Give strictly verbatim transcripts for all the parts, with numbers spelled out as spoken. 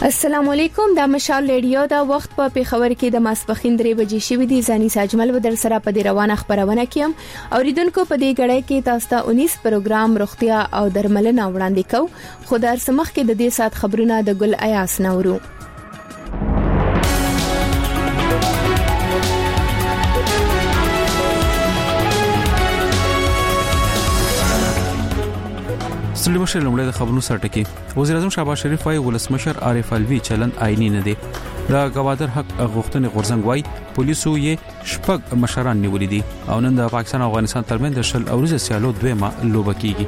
السلام علیکم، دا مشال ریډیو دا وخت په پیښور کې د ماسپخین درې بجې شوې دي. ځاني ساجمل و در سره په دې روانه خبرونه کیم. اوریدونکو په دې غړې کې تاسو ته انیس پروګرام روغتیا او درملنه وړاندې کوو. خو در سمخ کې د دې سات خبرونه د ګل ایاس نورو. سلیم شل لمړی د خبرونو سرټکی. وزیر اعظم شهباز شریف وايي ولسمشر عارف الوی چلن آئینی نه دی. د گوادر حق غوښتنې غورځنګ وايي پولیسو یې شپږ مشران نیولې دي او نن د پاکستان او افغانستان ترمنځ د شل اوريزه سیالو دویمه لوبه کیږي.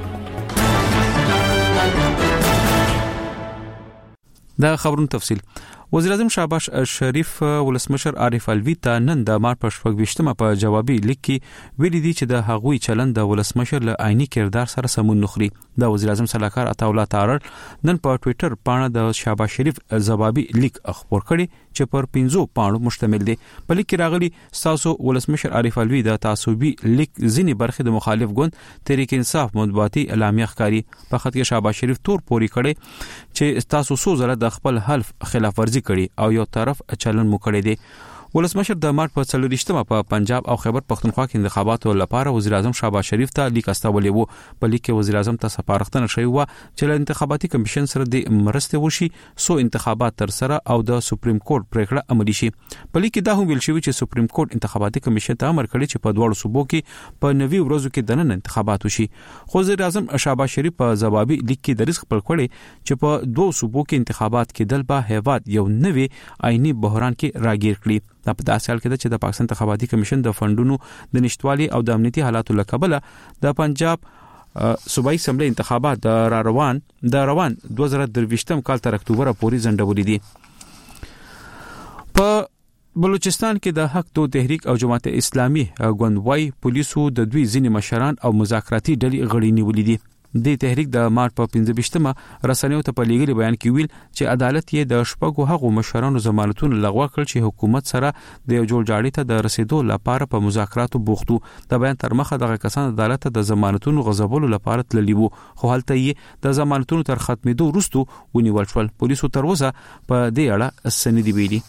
دا خبرونو تفصیل. وزیر اعظم شهباز شریف ولسمشر عارف الوی ته نن د مارچ په شپږ په جوابي لیک کې ویلي دي چې د هغوی چلند د ولسمشر له آئینی کردار سره سمون نخري. د وزیر اعظم صلاحکار عطاالله تارړ نن په ټوئیټر باندې د شهباز شریف جوابي لیک خبر کړي چې پر پنځو پاڼو مشتمل دي. په لیک کې راغلي تاسو ولسمشر عارف الوی د تعصبي لیک ځینی برخه د مخالف ګوند تحریک انصاف مطبوعاتي اعلامیه ښکاری. په خط کې شهباز شریف تور پوری کړي چې تاسو سو زره د خپل حلف خلاف ورزي کړي او یو طرف چلن مو کړی دی. ولسمشر د مارچ په څلوریشتمه په پنجاب او خیبر پختونخوا کې انتخاباتو لپاره وزیر اعظم شهباز شریف ته لیک استولی وو. په لیک کې وزیر اعظم ته سپارښتنه شوی و چې له انتخاباتي کمیشن سره د مرستې وشي سو انتخابات تر سره او د سپریم کورټ پریکړه عملی شي. په لیک کې دا هم ویل شوی چې سپریم کورټ انتخاباتي کمیشن ته امر کړی چې په دوه صوبو کې په نوي ورځو کې د نن انتخابات وشي. خو وزیر اعظم شهباز شریف په جوابي لیک کې د رزق پر کړی چې په دوه صوبو کې انتخابات کې دل به هیواد یو نوي آئینی بحران کې راګیر کړي. دا په داسې حال کې ده چې د پاکستان انتخاباتي کمیشن د فندونو د نشټوالي او د امنیتي حالاتو لکبله د پنجاب صوبایي اسمبلی انتخابات د را روان د روان دوه زره درویشتم کال تر اکتوبر پورې ځنډولې دي. په بلوچستان کې د حق تو تحریک او جماعت اسلامي ګوندوای پولیسو د دوی ځینې مشران او مذاکراتي ډلې غړي نیولې دي. د تحریک د مارچ په پنځه رسنیو ته په لیږلي بیان کې ویل چې عدالت یې د شپږو هغو مشرانو ضمانتونه لغوه کړ چې حکومت سره د یو جوړ جاړي ته د رسیدو لپاره په مذاکراتو بوختو. د بیان تر مخه دغه کسان عدالت ته د ضمانتونو غصبولو لپاره تللی وو، خو هلته یې د ضمانتونو تر ختمېدو وروسته ونیول شول. پولیسو تر اوسه په دې اړه څه نه دي ویلي.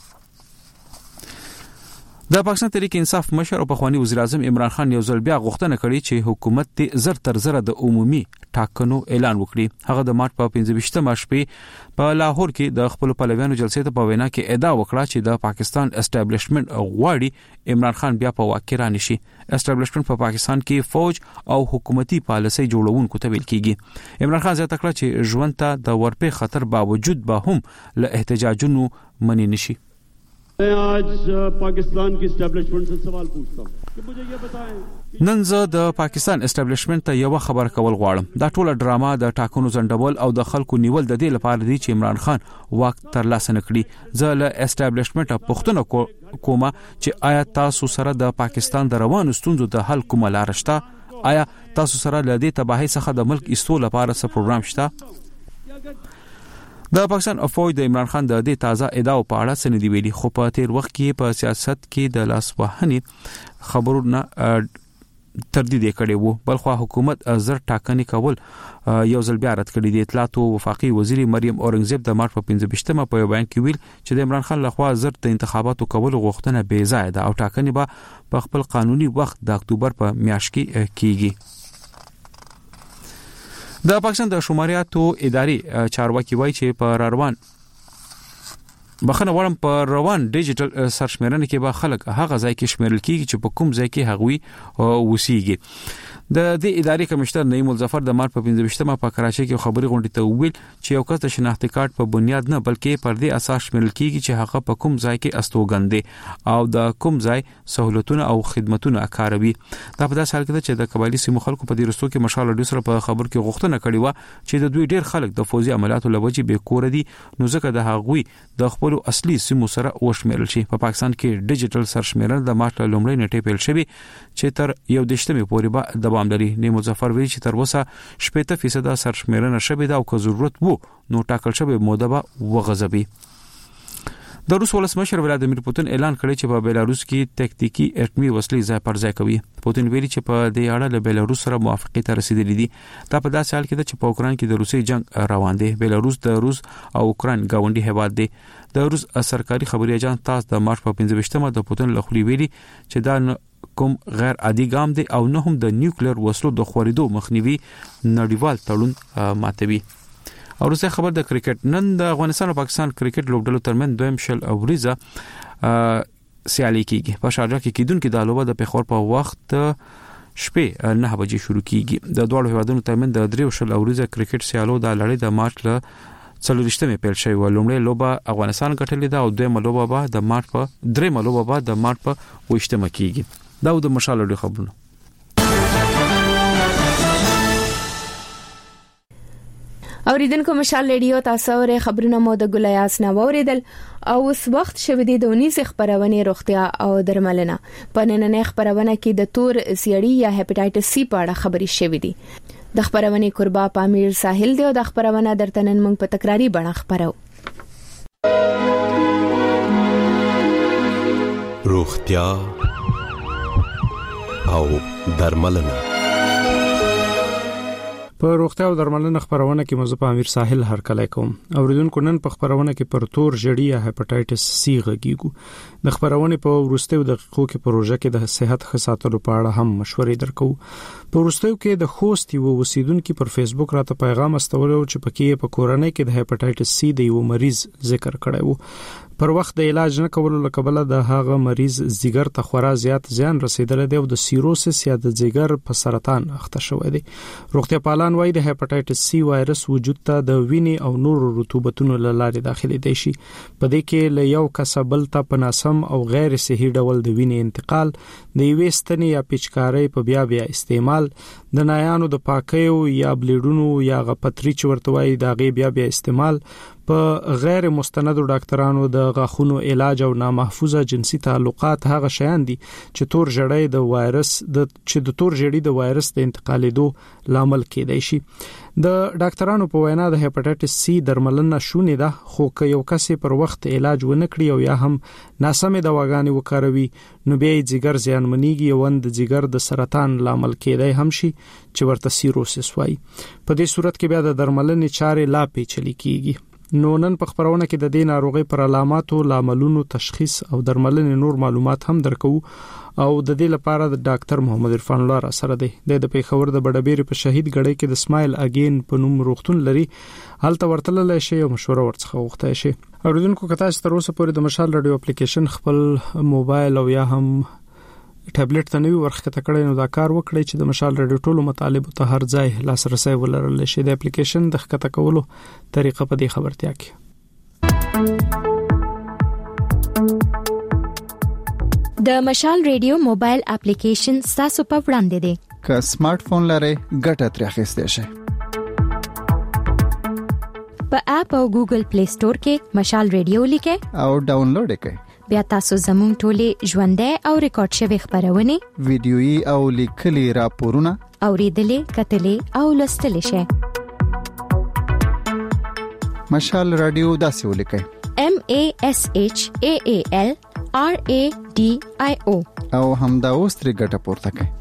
د پاکستان تحریک انصاف مشر او پخوانی وزیر اعظم عمران خان یو ځل بیا غوښتنه کړې چې حکومت ته زر تر زر د عمومي ټاکنو اعلان وکړي. هغه د مارچ په پنځه شپې په لاهور کې د خپل پلویانو جلسې ته په وینا کې ادعا وکړه چې د پاکستان اسټابلیشمنت غواړي عمران خان بیا په واک کې رانشي. اسټابلیشمنت په پاکستان کې فوج او حکومتي پالیسي جوړونکو ته ویل کیږي. عمران خان زیاته کړه چې ژوند ته د ورپې خطر باوجود به هم له احتجاجونو منی نشي. मैं आज पाकिस्तान की एस्टैब्लिशमेंट से सवाल पूछता हूं कि मुझे ये बताएं نن زه د پاکستان اسټابلیشمنت ته یو خبر کول غواړم. دا ټوله ډراما د ټاکنو ځنډول او د خلکو نیول د دې لپاره دی چې عمران خان واک ترلاسه نکړي. زه له اسټابلیشمنت پوښتنه کوم چې آیا تاسو سره د پاکستان د روانو ستونزو د حل کومه لار شته؟ آیا تاسو سره له دې تباہي څخه د ملک ایستلو لپاره څه پروګرام شته؟ د پاکستان افوج د عمران خان د دې تازه ادعاو په اړه څه نه دی ویلي، خو په تیر وخت کې په سیاست کې د لاسوهنې خبرونه تردید کړي وو. بلخو حکومت زر ټاکنې کول یو ځل بیا رد کړي دي. اطلاعات او وفاقي وزیر مریم اورنګزیب د مارچ په پنځه په بیان کې ویل چې د عمران خان لخوا زر د انتخاباتو کول غوښتنه بې ځای ده او ټاکنې به په خپل قانوني وخت د اکتوبر په میاشت کې کیږي. د پاکستان د شماریاتو اداري چارواکي وایي چې په روان بخنه وړم په روان ډیجیټل سرشمیرنه کې به خلک هغه ځای کې شمیرل کیږي چې په کوم ځای کې هغوی وسیږي. د دې اداري کمشنر نعیم الظفر د مارچ په پنځه په کراچۍ کې خبري غونډې ته ویل چې یو کس د شناختی کارت په بنیاد نه بلکې پر دې اساس شمیرل کیږي چې هغه په کوم ځای کې استوګن دي او د کوم ځای سہولتونه او خدماتونه کاروي. دا په داسې حال کې چې د قبایلی سیمو خلکو په دې رستو کې مشال ډیر سره په خبر کې غوښتنه کړې و چې د دوی ډیر خلک د فوزي عملیاتو لوجې به کور دي، نو ځکه د هغوی د خپل اصلي سیمو سره وشمیرل شي. په پاکستان کې ډیجیټل سرشمیرنه د مارچ لومړۍ نیټې پیل شوی چې تر یو دشتمې پورې به دوام لري. نیم مظفر وی چې تر اوسه شپږ فیصد سرشمیرنه شوی دا او که ضرورت وو نو ټاکل شوی موده به وغځوي. د روس ولسمشر ولادیمیر پوتین اعلان کړی چې په بیلاروس کې تکتیکی اټومي وسلې ځای پر ځای کوي. پوتین ویلي چې په دې اړه له بیلاروس سره موافقه ته رسیدلې دي. دا په داسې حال کې ده چې په اوکران کې د روسي جنگ روان دی. بیلاروس د روس او اوکران گاونډي هیواد دی. د روس سرکاري خبري اژانس تاس د مارچ په پنځه ویشتمه د پوتین له خولي ویلي چې دا کوم غیر عادي ګام دی او نه هم د نیوکلیر وسلو د خوريدو مخنیوي نړیوال تړون ماتوي. او روسي خبر د کرکټ نن د افغانستان او پاکستان کرکټ لوبډلو ترمن دویم شل اوریزه سیالي کیږي. په شارجه کې کیدونکو د لوبه د پیښور په وخت شپې نه بجې شروع کیږي. د دوه هیوادونو ترمن د دریو شل اوریزه کرکټ سیالو د لړۍ د مارچ له څلورشتمه پیل شوی و. لومړی لوبه افغانستان ګټلې ده او دویمه لوبه به د مارچ په درېمه لوبه به د مارچ په وشتمه کیږي. دا د مشال لري خبرونه. اوریدونکو مشال ریډیو تاسو ورې خبرونه مو د ګلیاس نه وریدل او اوس وخت شوه دی د اونیس خبرونه روغتیا او درملنه. په نننې خبرونه کې د تور سیړی یا هپاتایټس سی په اړه خبري شوې دي. د خبرونه قربا پامیر ساحل دی او د خبرونه درتنن موږ په تکراری بڼه خبرو. روغتیا او درملنه. په روغتیا او درملنه خبرونه کې موضوع په امیر ساحل هر کله کوم. اوریدونکو نن په خبرونه کې پر تور جړی یا هپاتایټس سی غږیږو. د خبرونه په ورستیو دقیقو کې پروژه کې د صحت خدماتو په اړه هم مشورې درکو. په ورستیو کې د خوست یو وسیدونکو پر فیسبوک راته پیغام استولو چې پکې په کورنۍ کې د هپاتایټس سی د یو مریض ذکر کړی وو. پر وخت د علاج نه کولو لکبله د هغه مریض زیګر ته خورا زیات زیان رسیدل دی او د سیروسس یا د زیګر په سرطان اخته شوی دی. روغتیا پالان وایي د هپاتایټس سی وایرس وجود ته د وینې او نور رطوبتونو لاره داخلي دی شي. په دې کې له یو کسبل ته په ناسم او غیر صحیح ډول د وینې انتقال، د یوې ستنې یا پیچکارۍ په بیا بیا استعمال، د نایانو د پاکیو یا بلیډونو یا غپتری چورتوي د غي بیا بیا استعمال، په غیر مستندو ډاکټرانو د غاخونو علاج او نامحفوظه جنسي تعلقات هغه شیان دي چې تور جړی د وایرس د چې د تور جړی د وایرس د انتقالېدو لامل کېدای شي. د ډاکټرانو په وینا د هپاتایټس سی درملنه شونې ده، خو که یو کس پر وخت علاج ونه کړي او یا هم ناسمه دواګانې وکاروي نو بیا یې ځیګر زیانمنېږي او د ځیګر د سرطان لامل کېدای هم شي چې ورته سیروسس وایي. په دې صورت کې بیا د درملنې چارې لا پیچلې کیږي. نو نن په خبرونه کې د دې ناروغي پر علاماتو، لاملونو، تشخیص او درملنې نور معلومات هم درکو او د دې لپاره د ډاکټر محمد عرفان الله را سره دی. د پیښور د بډبېری په شهید غړې کې د سمایل اگین په نوم روغتون لري. هلته ورتلل شي او مشوره ورڅخه وغوښته شي. اوریدونکو کته تر اوسه پورې د مشال رادیو اپلیکیشن خپل موبایل او یا هم ټابلیټ ته نوی ورخته کړئ نو دا کار وکړئ چې د مشال رادیو ټولو مطالبه ته هر ځای لاسرسي ولرل شي. د اپلیکیشن د ښکته کولو طریقه په دې خبرتیا کې د مشال رادیو موبایل اپلیکیشن تاسو په وړاندې دی. که سمارټ فون لرئ ګټه ترې اخیستئ شئ. په اپ او ګوګل پلی سٹور کې مشال رادیو لیکئ او ډاونلوډ یې کړئ. بیا تاسو زموږ ټولې ژوندۍ او ریکارډ شوی خبرونه، ویډیويي او لیکلي راپورونه اوریدلې، کتلې او لوستلې شئ. مشال رادیو داسې ولیکئ: M A S H A A L R A D I O او همدا اوس ترې ګټه پورته کړئ.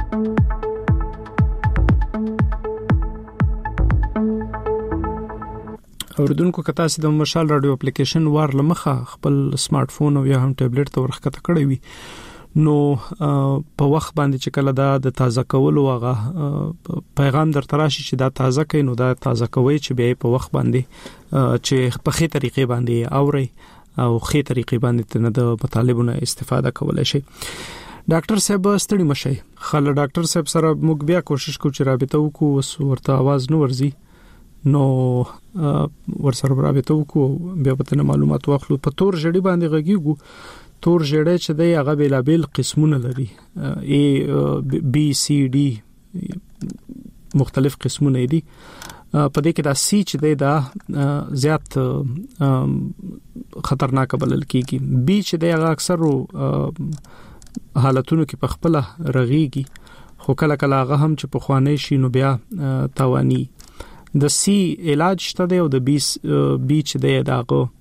اوریدونکو کته چې د مشال رادیو اپلیکیشن وار لمخه خپل سمارټ فون او یا هم ټابلیټ ته ورخته کړی وي نو په وخت باندې چې کله دا د تازه کولو هغه پیغام در تراشي چې دا تازه کین نو دا تازه کوي چې به په وخت باندې چې په خې طریقې باندې اوري او خې طریقې باندې نه د مطالبونو استفاده کولای شي. ډاکټر صاحب ستړي مشي خل ډاکټر صاحب سره موږ بیا کوشش کوو چې رابطه وکړو ورته आवाज نو ورزي نو ورسره رابطه وکړو بیا په معلومات واخلو. په تور جړی باندې غږیږو. تور جړی چې دی هغه بیلابل قسمونه لري، A B C D مختلف قسمونه دي. په دې کې دا C چې دی دا زیات خطرناک بلل کیږي. B چې دی هغه اکثر حالتونو کې په خپل رغيږي خو کله کله هغه هم چې په خوانې شي نو بیا توانی. د سی علاج شته دی او د بی بی چې دی داغه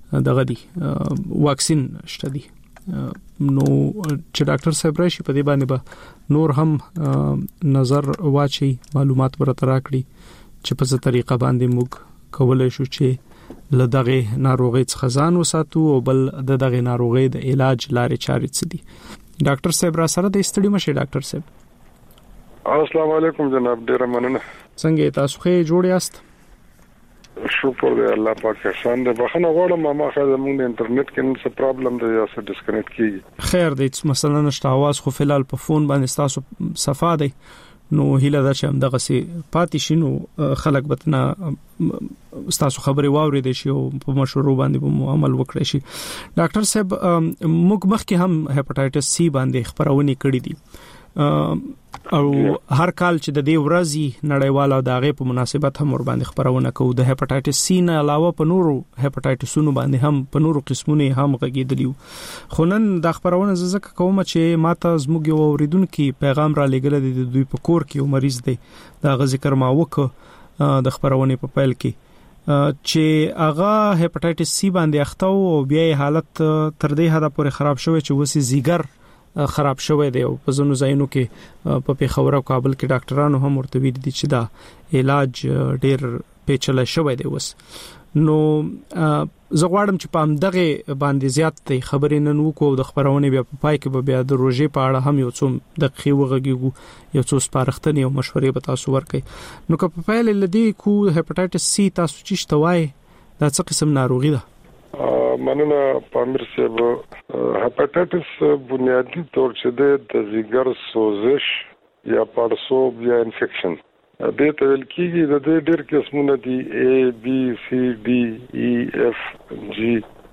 دغه دی واکسین شته دی. نو چې ډاکټر صاحب راشي په دې باندې به نور هم نظر واچي، معلومات ورته راکړي چې په څه طریقه باندې موږ کولای شو چې له دغه ناروغي څخه ځان وساتو او بل د دغه ناروغي د علاج لارې چارې څه دي. ډاکټر صاحب را سره د استړي مشه. ډاکټر صاحب السلام علیکم جناب، ډیر مننه. څنګه تاسو ښه جوړ یاست؟ شکر دی الله پاک احسان دی. بخنه غواړم ما خاله موږ د انټرنیټ کې څه پرابلم دی یا څه ډیسکنیکټ کیږي. خیر دی، مثلا نشته आवाज خو فلال په فون باندې تاسو صفا دی، نو هیله ده چې هم دغه سي پاتې شینو خلک بتنا تاسو خبري واوري دي شي او په مشورو باندې به عمل وکړي شي. ډاکټر صاحب موږ مخکې هم هپاتایټس سی باندې خبرونه کړې دي او هر کال چې د دې ورځي نړیواله دغه په مناسبت هم ور باندې خبرونه کوو. د هپاتایټس سی نه علاوه په نورو هپاتایټسونو باندې هم په نورو قسمونو هم غږیدلیو. خو نن د خبرونه زکه کوم چې ماته زموږ یو اوریدونکو پیغام را لګل دي د دوی په کور کې یو مریض دی. دا غ ذکر ما وکړ د خبرونه په پیل کې چې هغه هپاتایټس سی باندې اخته او بیا حالت تر دې حد پورې خراب شوی چې وسی زیګر خراب شوی دی او په ځینو ځایونو کې په پیښور او کابل کې ډاکټرانو هم ورته ویل دي چې دا علاج ډیر پیچلې شوی دی. وس نو زه غواړم چې په همدغه باندې زیات خبرې نن وکړو. د خبرونه بیا په پای کې به بیا د روزي په اړه هم یو څوم د خيوغږو یو څو سپارښتنې او مشورې به تاسو ورکړئ. نو که په پیل لدی کو هپاتایټس سی تاسو چې شتوای دا څه قسم ناروغي ده؟ مننه پامیر صاحب. هپاتایټس بنیادی طور چې د زیګر سوزش یا پړسوب یا انفیکشن د ته ویل کیږي. د دې ډېر قسمونه دي، A B C D E F G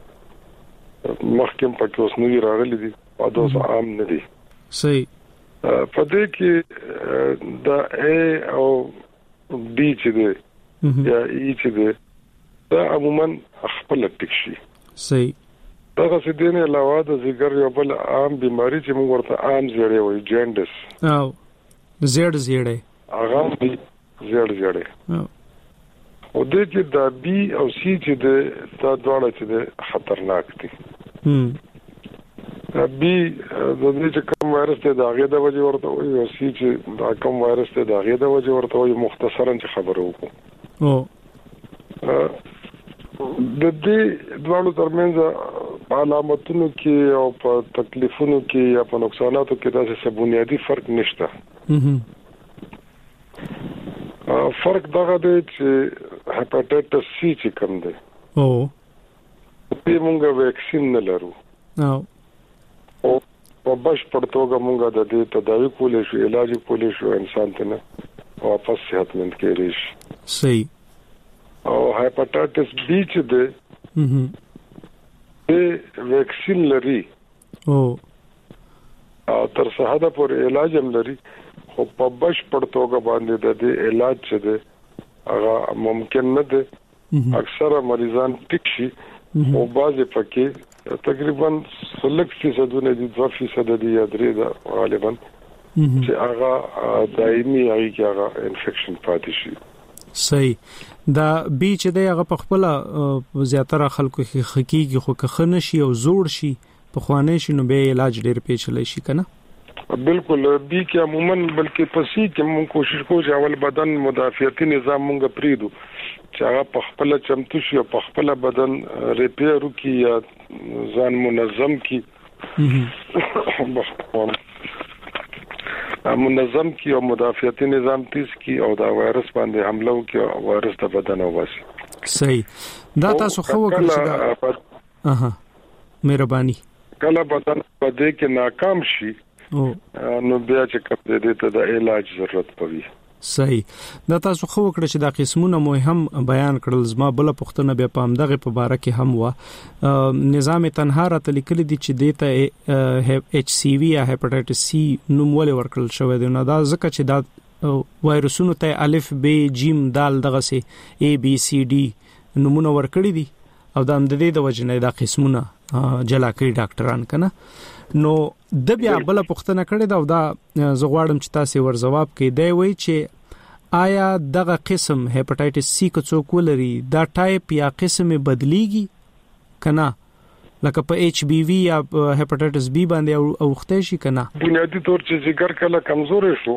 مخکې په کې اوس نوی راغلي دي او دوس عام نه دي. صحیح. په دې کې د A او D چې دي یا E چې دي دا عموما خپل ټیک شي. صحیح. دا څه دي نه علاوه د زیګر یو بل عام بیماری چې موږ ورته عام زیړې وایي، جاندس او زیړ زیړې هغه دي زیړ زیړې. او د دې د بي او سي چې د دا ډول چې د خطرناک دي. هم بي د دې چې کوم وایرس ته د هغه د وجه ورته وایي او سي چې دا کوم وایرس ته د هغه د وجه ورته وایي. مختصرا چې خبرو وکړو او د دې دوه ترمنځ علامتونو کې او په تکلیفونو کې یا په نقصاناتو کې داسې څه بنیادی فرق نشته. فرق دغه دی چې هپاتایټس سی چې کوم دی او په موږ ویکسین نه لرو او په بشپړ توګه موږ د دې تداوی کولای شو، علاج کولای شو، انسان ته نه واپس صحتمند کېږي. صحیح. او هپاتایټس بی چې دی د ویکسین لري او تر څه حد پورې علاج هم لري، خو په بشپړ توګه باندې د دې علاج چې دی هغه ممکن نه دی. اکثره مریضان ټیک شي او بعضې پکې تقریبا لږ فیصدونه دي، دوه فیصد دي یا درې ده غالبا چې هغه دایمي هغه کې هغه انفیکشن پاتې شي. صحیح. دا بي چې دی هغه په خپل زیاتره خلکو کې حقيقي خو که خنه شي او زوړ شي په خوانه شي نو به علاج ډېر پیچلې شي کنه. بالکل. بي کې عموما بلکې پسې کې موږ کوشش کوو چې اول بدن مدافعتي نظام موږ پریدو چې هغه په خپل چمتو شي او په خپل بدن ریپیر وکړي یا ځان منظم کړي منظم کی او مدافعتي نظام تیز کی او دا وایرس باندې حمله وکي او وایرس د بدن وباسي. صحیح. دا تاسو خو وکړئ چې دا اها مهرباني کله بدن په دې کې ناکام شي نو بیا چې کوم دې ته د علاج ضرورت پوي. صحیح. دا تاسو خو وکړئ چې دا قسمونه مهم بیان کړل. زما بل پښتنه بیا په همدغه په باره کې هم و نظام تنها را تلیکل دي چې دیته ایچ سی وی یا هپاتایټس سی نوم ولې ورکړل شوی دی. نو دا ځکه چې دا وایرسونو ته الف ب جیم دال دغه سي ا بي سی ډي نمونه ورکړي دي او د امدادي د وجنه دا قسمونه جلا کړی ډاکټران کنه. نو د بیا بل پښتنه کړي دا دا زغواړم چې تاسو ور جواب کړئ. دی وایي چې آیا دغه قسم هپاتایټس سی کو څوک ولري دا ټایپ یا قسم بدلیږي کنه لکه په ایچ بی وی یا هپاتایټس بی باندې او وخته شي کنه بنیادی طور چې ذکر کله کمزور شو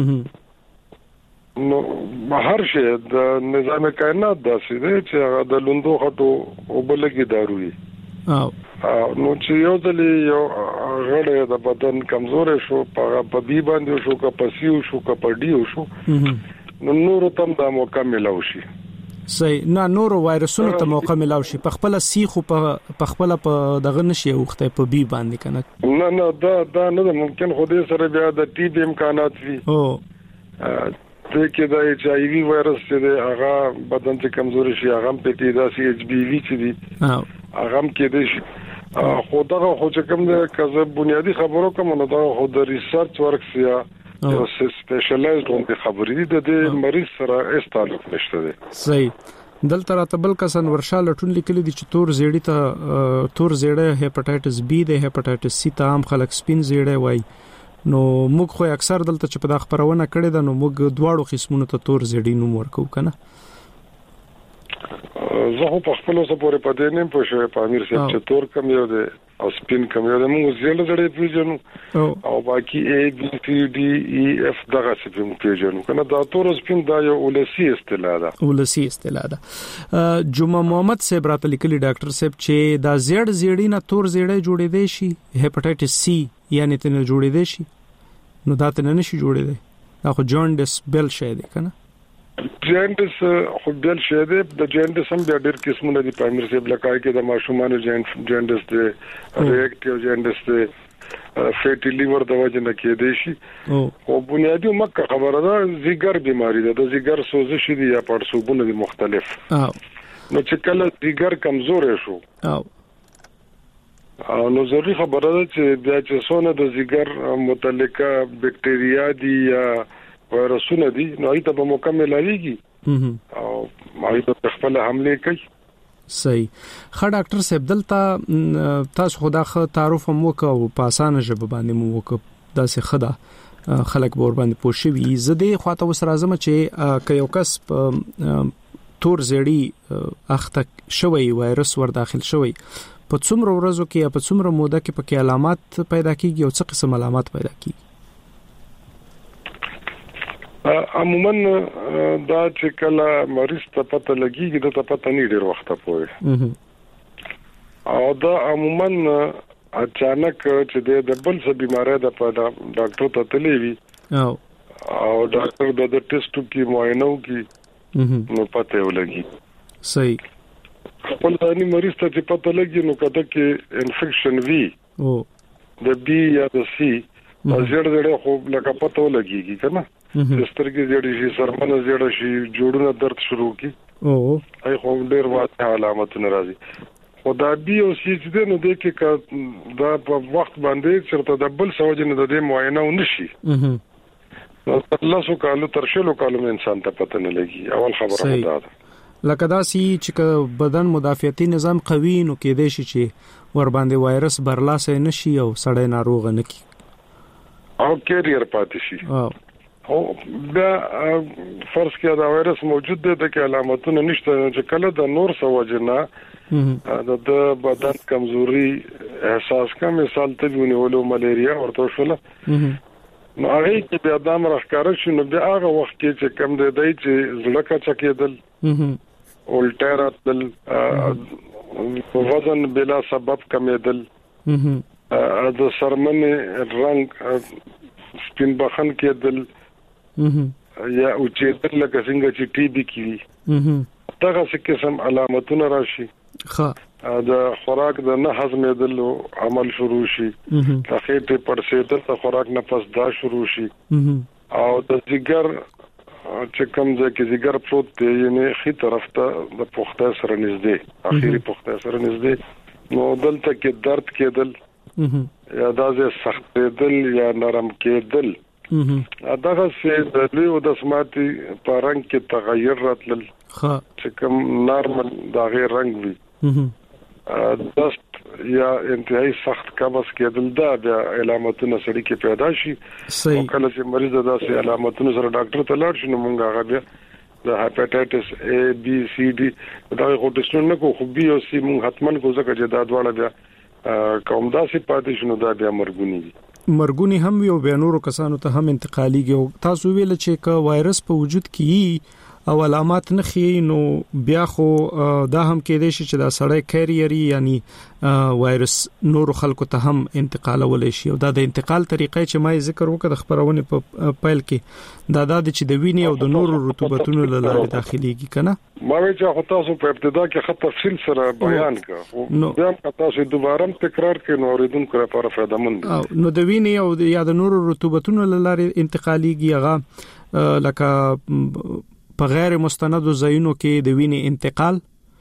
نو هر شی د نظام کائنات داسې دی چې د لوندو خټو او بلګي داروي او نو چې یو ځل یو غړی د بدن کمزور شو په بی باندې شو که په سیو شو که په ډیو شو نو نور تم دا مکمل او شي صحیح نه نور وایرسونو ته موقع ملاو شي په خپل سیخو په خپل په دغه نشي وخته په بي باندې کنه نه نه دا دا نه ممکن خو دې سره بیا د ټي بي امکانات وي او ته کې د ایچ آی وی وایرس چې هغه بدن ته کمزوري شي هغه په دې د سی ایچ بی وی چې دي هغه هم کې دي خو دا خو چې کوم د کزه بنیادی خبرو کوم نه دا خو د ریسرچ ورک سیا او سپیشلایزډ اون د خبرې د دې مریض سره هیڅ تعلق نشته دی صحیح دلته راته بل کسان ورشا لټون لیکلي دي چې تور زیړی ته تور زیړی هپاتایټس بی د هپاتایټس سی ته عام خلک سپین زیړی وای نو موږ خو اکثر دلته چې په دا خبرونه کړې ده نو موږ دواړو قسمونو ته تور زیړی نوم ورکو کنه زه خو په خپل څه پورې پدې نه پوښې په امیر صاحب چې تور کم یو دی او سپین کم یو دی موږ زیړ زړې پیژنو او باقي ا بي سي ډي ای اف دغه څه پیژنو کنه دا تور سپین دا یو ولسی اصطلاح ده ولسی اصطلاح ده جمعه محمد صاحب راته لیکلي ډاکټر صاحب چې دا زیړ زیړی نه تور زیړی جوړې دی شي هپاتایټس سی یعنی تنه جوړې دی شي نو دا تنه نشي جوړې دی دا خو جانډس بل شي دی کنه جانډس خو بل شي دی د جانډس هم بیا ډېر قسمونه دي په امیر صاحب لکه کې د ماشومان جانډس دی ریاکټیو جانډس دی فیټي لیور د وجه نه کې دی شي او بنیادی مکه خبره ده زیګر بیماری ده د زیګر سوزش دي یا پړسوبونه دي مختلف او نو چې کله زیګر کمزور شو او او نو ضروري خبره ده چې بیا چې څونه د زیګر متعلقه بکټریا دي یا وایرسونه دي نو ایته په مکمل لګي او ماوی په خپل حمله کوي صحیح خا ډاکټر صاحب دلته تاسو خدا خ تعارف مو کو په اسانه ژبه باندې مو وک داسې خدا خلک ور باندې پوښوي زده خواته وسره اعظم چې ک یو کس تور زړی اخته شوی وایرس ور داخل شوی په څومره ورځو کې په څومره موده کې په کې علامات پیدا کیږي او څه قسم علامات پیدا کیږي عموما دا چې کله مریض ته پته لګیږي دا ته پته نه ډیر وخت پوي او دا عموما اچانک چې د بل څه بیماری ده په ډاکټر ته تللی وي او او ډاکټر د ټیسټو کې معاینه کوي نو پته ولګي صحیح خپل ځاني مریض ته چې پته لګي نو کده کې انفیکشن وي او د بي یا د سي زړه زړه خو لکه پته ولګيږي کنه سترګې زړې شي سرمنه زړه شي جوړونه درد شروع کی او اي خو ډېر واضح علامتونه راځي خدا بي او سي چې نو د کې دا په وخت باندې چرته د بل سوجنه د دې معاینه ونشي نو الله سو کالو ترشلو کالو انسان ته پته نه لګي اول خبره ده لکه دا سي چې بدن مدافعتي نظام قوي نو کې دی شي چې ور باندې وایرس برلاسه نشي او سړی ناروغ نه کی او کیریئر پاتې شي او او دا فرض کې دا وایرس موجود دی د علامتونو نشته چې کله د نور سوجنه د بدن کمزوري احساس کا مثال ته ونیولو ملیریا ورته شوله نو هغه چې بیا د امر ښکار شي نو بیا هغه وخت کې چې کم دی دی چې زړه کا چکیدل اولټراتل وزن بلا سبب کمیدل د سرمنه رنگ سپین بخن کېدل یا او چې لکه څنګه چې ټي بي کی دغه څه قسم علامتونه راشي ښه دا خوراک د نه هضمېدل عمل شروع شي تخېټه پړسېدل د خوراک نه پس دا شروع شي او د جګر چې کوم ځکه جګر پروت دی یعنی خي طرف ته د پخته سره نږدې اخیری پخته سره نږدې نو دلته کې درد کېدل یا دا زه سخت کېدل یا نرم کېدل دغه څه د لوی د سماتي په رنگ کې تغیر راتل ها چې کوم نارمل دا غیر رنگ وي دست یا انتهایی سخت قبض کېدل دا د علامتونو سره کې پیدا شي او کله چې مریض داسې علامتونو سره ډاکټر ته لاړ شي نو موږ هغه بیا د هپاتایټس A B C D دا خو ټیسټونه نه کو خو بي او سي موږ حتمن کو ځکه چې دا دواړه بیا کوم داسې پاتې شنو دا بیا مرګونی دي مرګونی هم یو بیا نورو کسانو ته هم انتقاليږي. تاسو ویل چې ک وایرس په وجود کې او علامات نه خي نو بیا خو دا هم کېدای شي چې دا سړی کیریري یعنی وایرس نور خلکو ته هم انتقالول شي او دا د انتقال طریقې چې ما ذکر وکړ د خبرونه په پیل کې دا د چې د وینې او د نور رطوبتونو له لارې داخليږي کنه. ما وی چې خو تاسو په ابتدا کې خط تفصیل سره بیان کړو بیا تاسو دوباره تکرار کړئ نو اوریدونکو لپاره فائدہ مند نو د وینې او د یا د نور رطوبتونو له لارې انتقاليږي هغه لکه په غیر مستندو ځایونو کې د وینې انتقال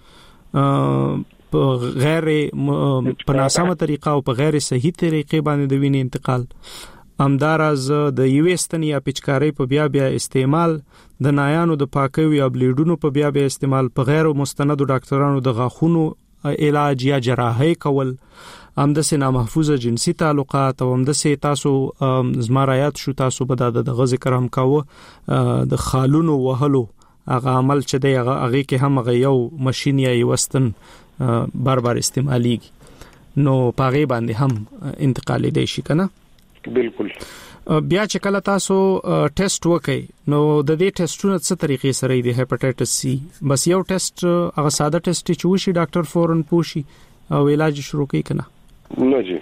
په غیر په ناسمه طریقه او په غیر صحیح طریقې باندې د وینې انتقال همدارز د یوستن یا پچکاري په بیا بیا استعمال د نایانو د پاکوي یا بلیډونو په بیا بیا استعمال په غیر مستندو ډاکټرانو د غاښونو علاج یا جراحي کول همدسه نامحفوظه جنسي تعلقات او همدسه تاسو زمارایات شو تاسو به د غزه کرام کاوه د خالونو وهلو هغه عمل چې دی هغه هغه کې هم هغه یو ماشين یا وستن بار بار استعماليږي نو پاغه باندې هم انتقال دی شي کنه. بالکل. بیا چې کله تاسو ټیسټ وکړئ نو د دې ټیسټونو څه طریقې سره دی هپاتایټس سی بس یو ټیسټ هغه ساده ټیسټ چې وشي ډاکټر فورن پوشي او علاج شروع کوي کنه. نه جی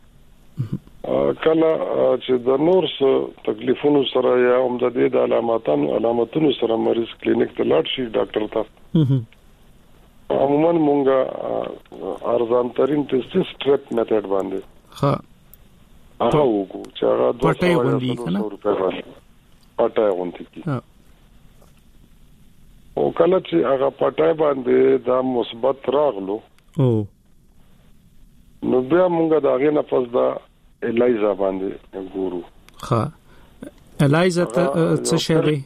کله چې د نورس تکلیفونو سره یا هم د دې د علاماتونو علاماتونو سره مریض کلینیک ته لاړ شي ډاکټر ته عموما مونږه ارزان ترين ټیسټ سټریپ میتھډ باندې ها هغه وګو چې هغه دوه سوه روپیا پټای غونډي کی او کله چې هغه پټای باندې دا مثبت راغلو او نو بیا مونږه دا غي نفس دا الایزا باندې ګورو. ها الایزا څه شی دی؟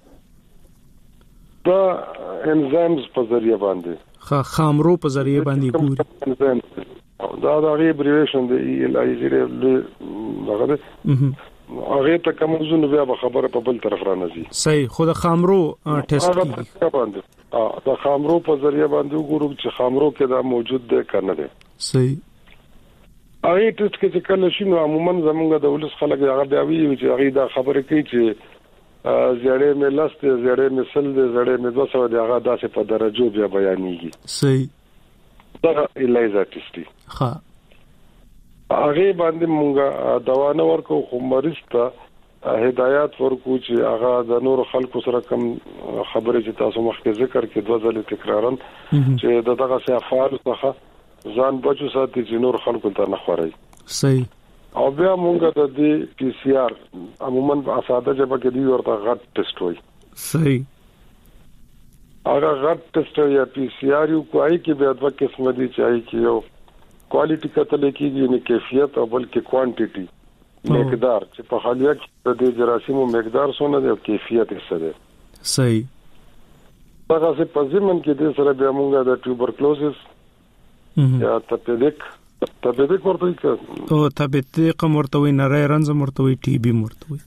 دا انزایمز په ذریعہ باندې ها خامرو په ذریعہ باندې ګورو دا دا غي ابریویشن دی الایزا دغه هغه ته کوم ځنه بیا خبره په بل طرف را نزي صحیح خو د خامرو ټیسټ کیږي ا د خامرو په ذریعہ باندې ګورو چې خامرو کې دا موجود دی کنه دی صحیح. هغه ټیسټ کې چې کله شي نو عموما زمونږ د ولس خلک هغه بیا وی چې هغه دا خبره کوي چې زیړې مې لاست زیړې مې سل زیړې مې دوه سوه دی هغه داسې په درجو بیا بیانېږي صحیح دا الایزا ټیسټ ها هغه باندې مونږه دوا نه ورکو خو مریض ته هدایت ورکو چې هغه د نور خلکو سره کوم خبره چې تاسو مخکې ذکر کې دوه ځله تکرارن چې دغه څه افعال څخه ځان بچو ساتي چې نور خلکو ته نه خوري صحیح. او بیا مونږه د دې پی سی آر عموما په اساده جبه کې دی ورته غټ ټیسټ وای صحیح. هغه غټ ټیسټ یا پی سی آر یو کوي کې بیا د قسم دي چې یو کوالټي کتل کېږي نه کیفیت او بلکې کوانټیټي مقدار چې په حالیه کې د جراثیمو مقدار څونه دی او کیفیت یې څه دی صحیح. هغه څه په ځمن کې د سره بیا مونږه د ټیوبرکلوزس یا تپیدیک تپیدیک ورته کې او تپیدیک مرتوي نری رنز مرتوي ټي بي مرتوي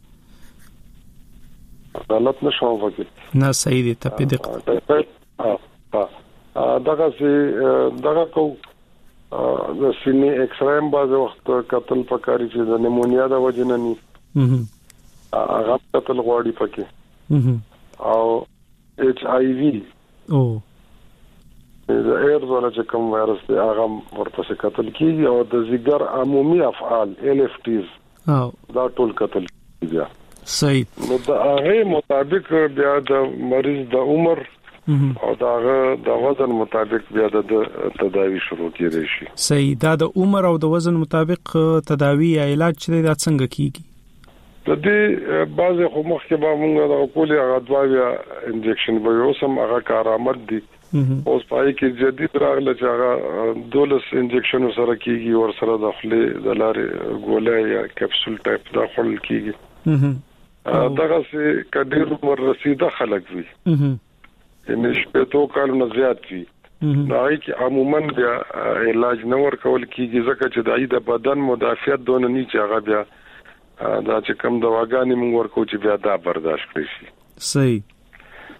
غلط نشوم وکړ نه صحیح دی تپیدیک ها ها دغه سي دغه کو د سینې ایکس رایم باز وخت قتل پکاري چې د نیمونیا د وجنه ني هغه قتل غواړي پکې او ایچ آی وی او د ایر زونه چې کوم وایرس دی هغه ورته قتل کیږي او د زیګر عمومي افعال ال اف ټیز او دا ټول قتل کیږي صحیح. نو د هغه مطابق بیا د مریض د عمر او داغه د وزن مطابق بیا د تداوی شروع کیږي شي صحیح. دا د عمر او د وزن مطابق تداوی یا علاج چې دا څنګه کیږي د دې بعضه خو مخکې به موږ د کولی هغه دوايا انجکشن به اوسم هغه کارآمد دي اوس پای کې جدید راغله چې هغه دولس انجکشن سره کیږي او سره د خپل د لارې ګولې یا کپسول ټایپ دا خل کیږي دغه سي کډیر عمر رسیده خلک وي ان شپږ کالو نه زیات وي دای کې عموما بیا علاج نه ورکول کیږي ځکه چې دای د بدن مدافعت دونه نه چې هغه بیا دا چې کم دواګانې موږ ورکو چې بیا دا برداشت کړی شي صحیح.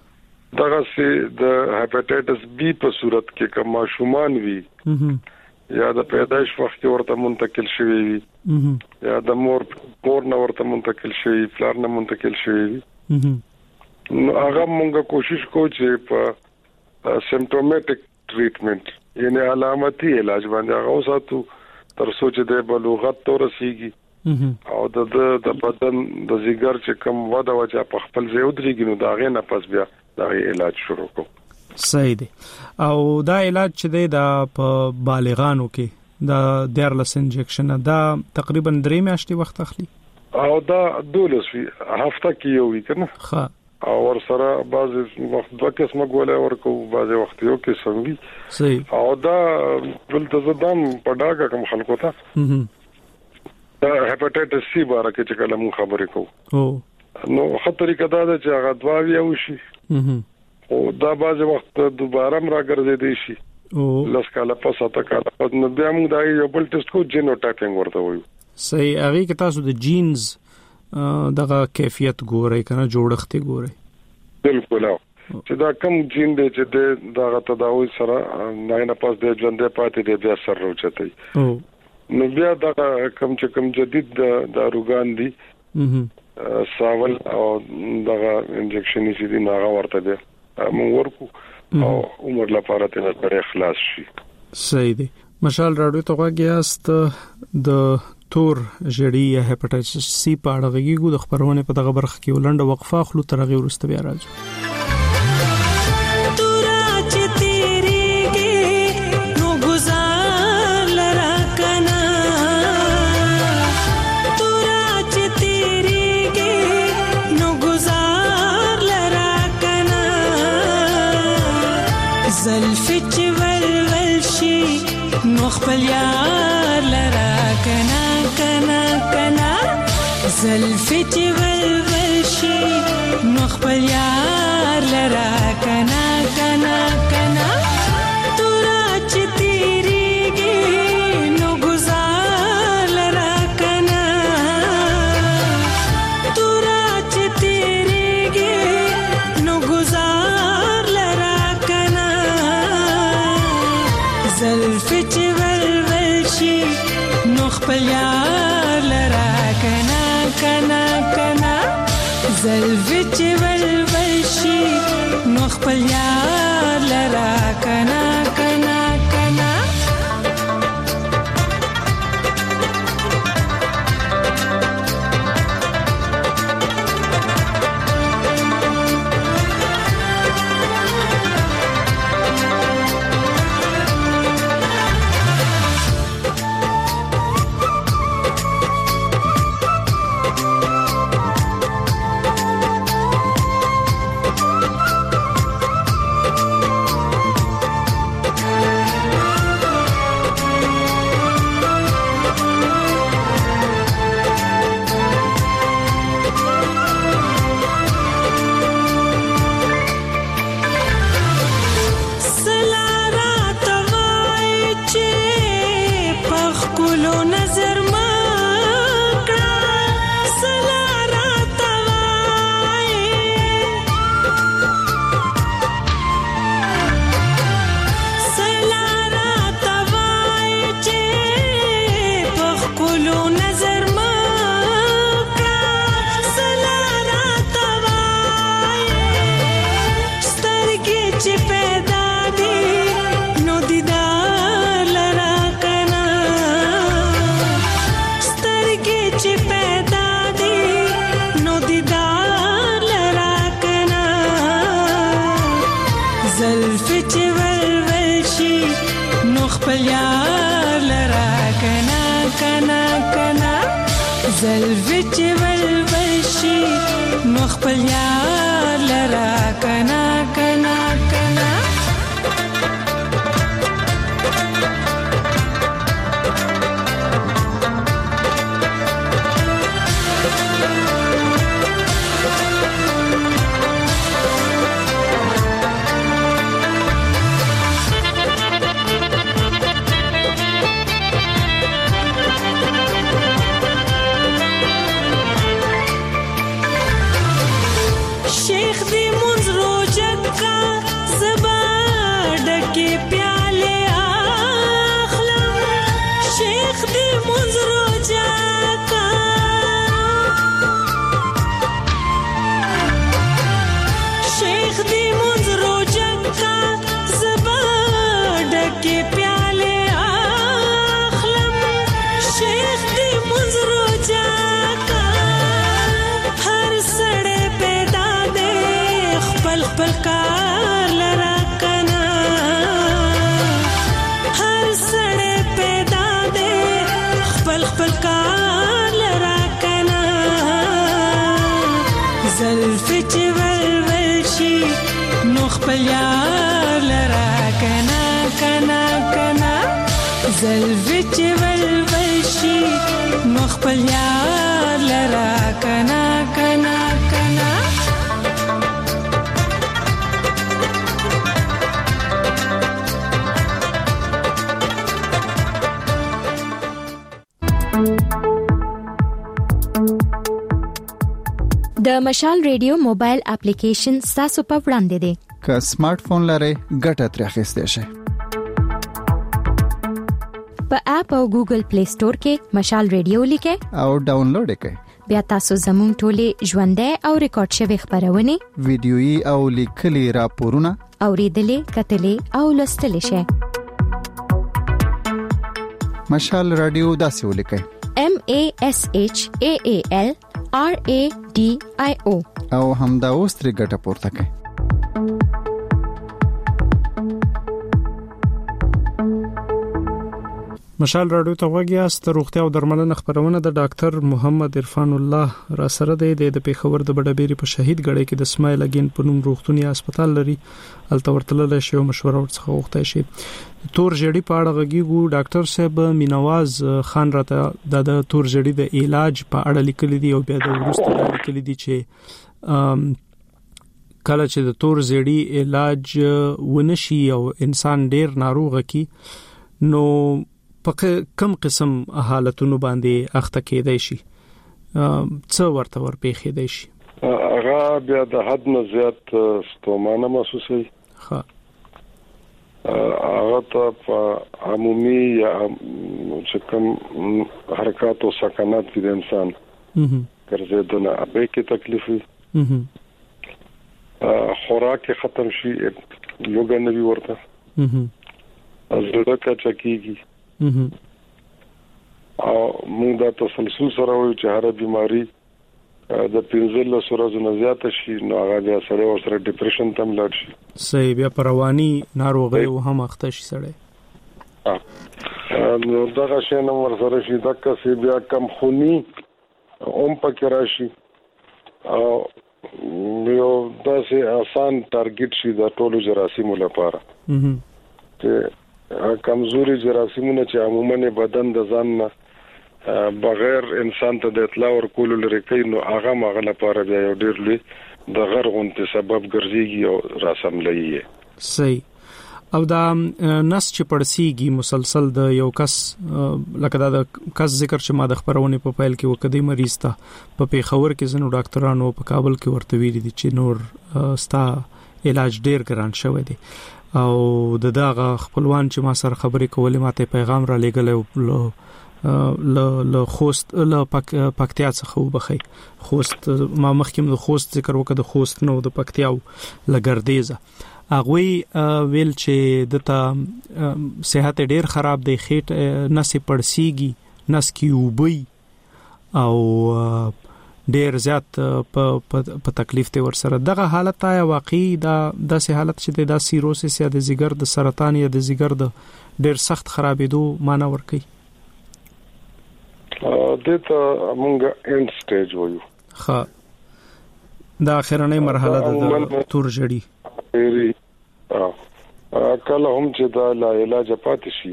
دغه سي د هپاتایټس بی په صورت کې کوم ماشومان وي یا د پیدایش وخت ورته منتقل شوی وي یا د مور کور نه ورته منتقل شوی فلار نه منتقل شوی وي نو هغه موږ کوشش کوو چې په سیمپټومټیک ټریټمنټ یعنی علامتي علاج باندې هغه وساتو تر څو چې د بلوغت تور رسیږي او د د بدن د زیګر چې کوم وده وجه په خپل ځای ودرېږي نو دا غي نه پس بیا دا علاج شروع کو. صحیح دی. او دا علاج چې دی د په بالغانو کې دا ډیرلس انجکشن دا تقریبا درې میاشتې وخت اخلي او دا دولس وی هفته کې یو وی کنه ها او ور سره بعض وخت دوه قسمه ګولې ورکو بعض وخت یو قسم وی. صحیح. او دا بل تزدان په ډاګه کوم خلکو ته دا هپاتایټس سی باره کې چې کله مون خبرې کوو او نو خطرې کدا دا چې هغه دوا وی او شي او دا بعض وخت دوباره مرا ګرځې شي او لس کاله پس اته کاله پس نو بیا موږ دا یو بل ټیسټ کو جینوټایپینګ ورته وایو. صحیح. هغه کې تاسو د جینز دغه کیفیت ګورئ کنه جوړښت ګورئ. بالکل او چې دا کوم جین دی چې دا تداوی سره نه نه پاس د ژوندې پاتې دی بیا سر روچتای نو بیا دا کوم چې کوم جدید داروګان دي ساول او دغه انجکشن چې دی ناغه ورته دی موږ ورکو او عمر لپاره ته پر اخلاص شي. صحیح دی. مشال راډیو ته غواګیاست د تور جړی یا هپاتایټس سی په اړه غږیږو د خبرونه په دغه برخه کې ولنډه وقفه خلو ترغه ورسته بیا راځو. خپل یار لرا کنا کنا کنا زلفی چې ولول شي نو خپل یار لرا کنا کنا کنا تورا چې تیریږي نو گزار لرا کنا تورا چې تیریږي نو گزار لرا کنا زلفی چې خپل یار لرا کنا کنا کنا زلفی چې ولول شي نو خپل یار لرا کنا کنا کنا زلفی چې ولول شي نو خپل یار لرا کنا کنا کنا شیخ دی زلفې چې ولول شي نو خپل یار لرا کنا کنا کنا زلفې چې ولول شي نو خپل یار لرا کنا کنا کنا د مشال ریډیو موبایل اپلیکیشن تاسو په وړاندې دی که سمارټ فون لرئ ګټه ترې اخیستئ شئ په اپ او ګوګل پلی سٹور کې مشال ریډیو لیکئ او ډاونلوډ یې کړئ بیا تاسو زموږ ټولې ژوندۍ او ریکارډ شوی خبرونه ویډیويي او لیکلي راپورونه اوریدلې کتلې او لوستلې شئ مشال رادیو داسې ولیکئ M A S H A A L R A D I O او همدا اوس ترې ګټه پورته کړئ مشال رادیو ته وګیاست روغتیا او درملنه خبرونه د ډاکټر محمد عرفان الله را سره دی د پیښور د بډبيري په شهید غړي کې د اسماعیل اگین په نوم روغتونی هسپتال لري الته ورتلل شي او مشوره ورڅخه وغوښتای شي تور جړی په اړه غږیږو ډاکټر صاحب مینواز خان راته د تور جړی د علاج په اړه لیکل دي او بیا د ورسته لیکل دي چې کله چې د تور جړی علاج ونشي او انسان ډیر ناروغ کی نو په کم قسم حالتونو باندې اخته کېدای شي څه ورته ورپېښې دی شي هغه بیا د حد نه زیات ستومانه محسوسوي ها هغه ته په عمومي یا چې کوم حرکات او سکنات د انسان ګرځېدنه به کې تکلیف وي خوراک ختم شي یوګا نوی ورته زړه کا چکیږي او موږ د تسلسل سره وایو چې هر بيماري د پنځل سره زونه زیات شي نو هغه بیا سره ور سره ډیپریشن تم لاړ شي صحیح بیا پرواني ناروغي او هم اخته شي سره نو دا شنه ور سره شي د کسي بیا کم خوني اوم پکې راشي او یو داسې آسان ټارګټ شي د ټولو جراثیمو لپاره چې کمزوري جراثیمونه چې عموما بدن د ځان نه بغیر انسان ته د اطلاع ورکول لري کوي نو هغه مغه لپاره بیا یو ډیر لوی د غرغونته سبب ګرځيږي او راسم لایي صحیح او دا نس چې پړسیږي مسلسل د یو کس لکه دا د کس ذکر چې ما د خبرونه په فایل کې وکړې مریض ته په پیښور کې زنو ډاکټرانو په کابل کې ورته ویلي دي چې نور ستا علاج ډیر ګران شوی دی او د داغه خپلوان چې ما سره خبرې کولې ماته پیغام را لېګل له له خوست له پکتیا څخه وبخي خوست ما مخکې د خوست ذکر وکړ د خوست نو د پکتیاو لګردیزه اغوی ویل چې دته صحت ډیر خراب دی خېټ نس پړسیږي نس کی وبي او ډیر زیات په په تکلیف ته ورسره دغه حالت آیا واقعي دا داسې حالت چې د سیروسس یا د زیګر د سرطان یا د زیګر د ډیر سخت خرابېدو معنی ورکي دته موږ اند سټیج وایو ها دا اخرنۍ مرحله د تور جړی ری کله هم چې دا لا علاج پاتې شي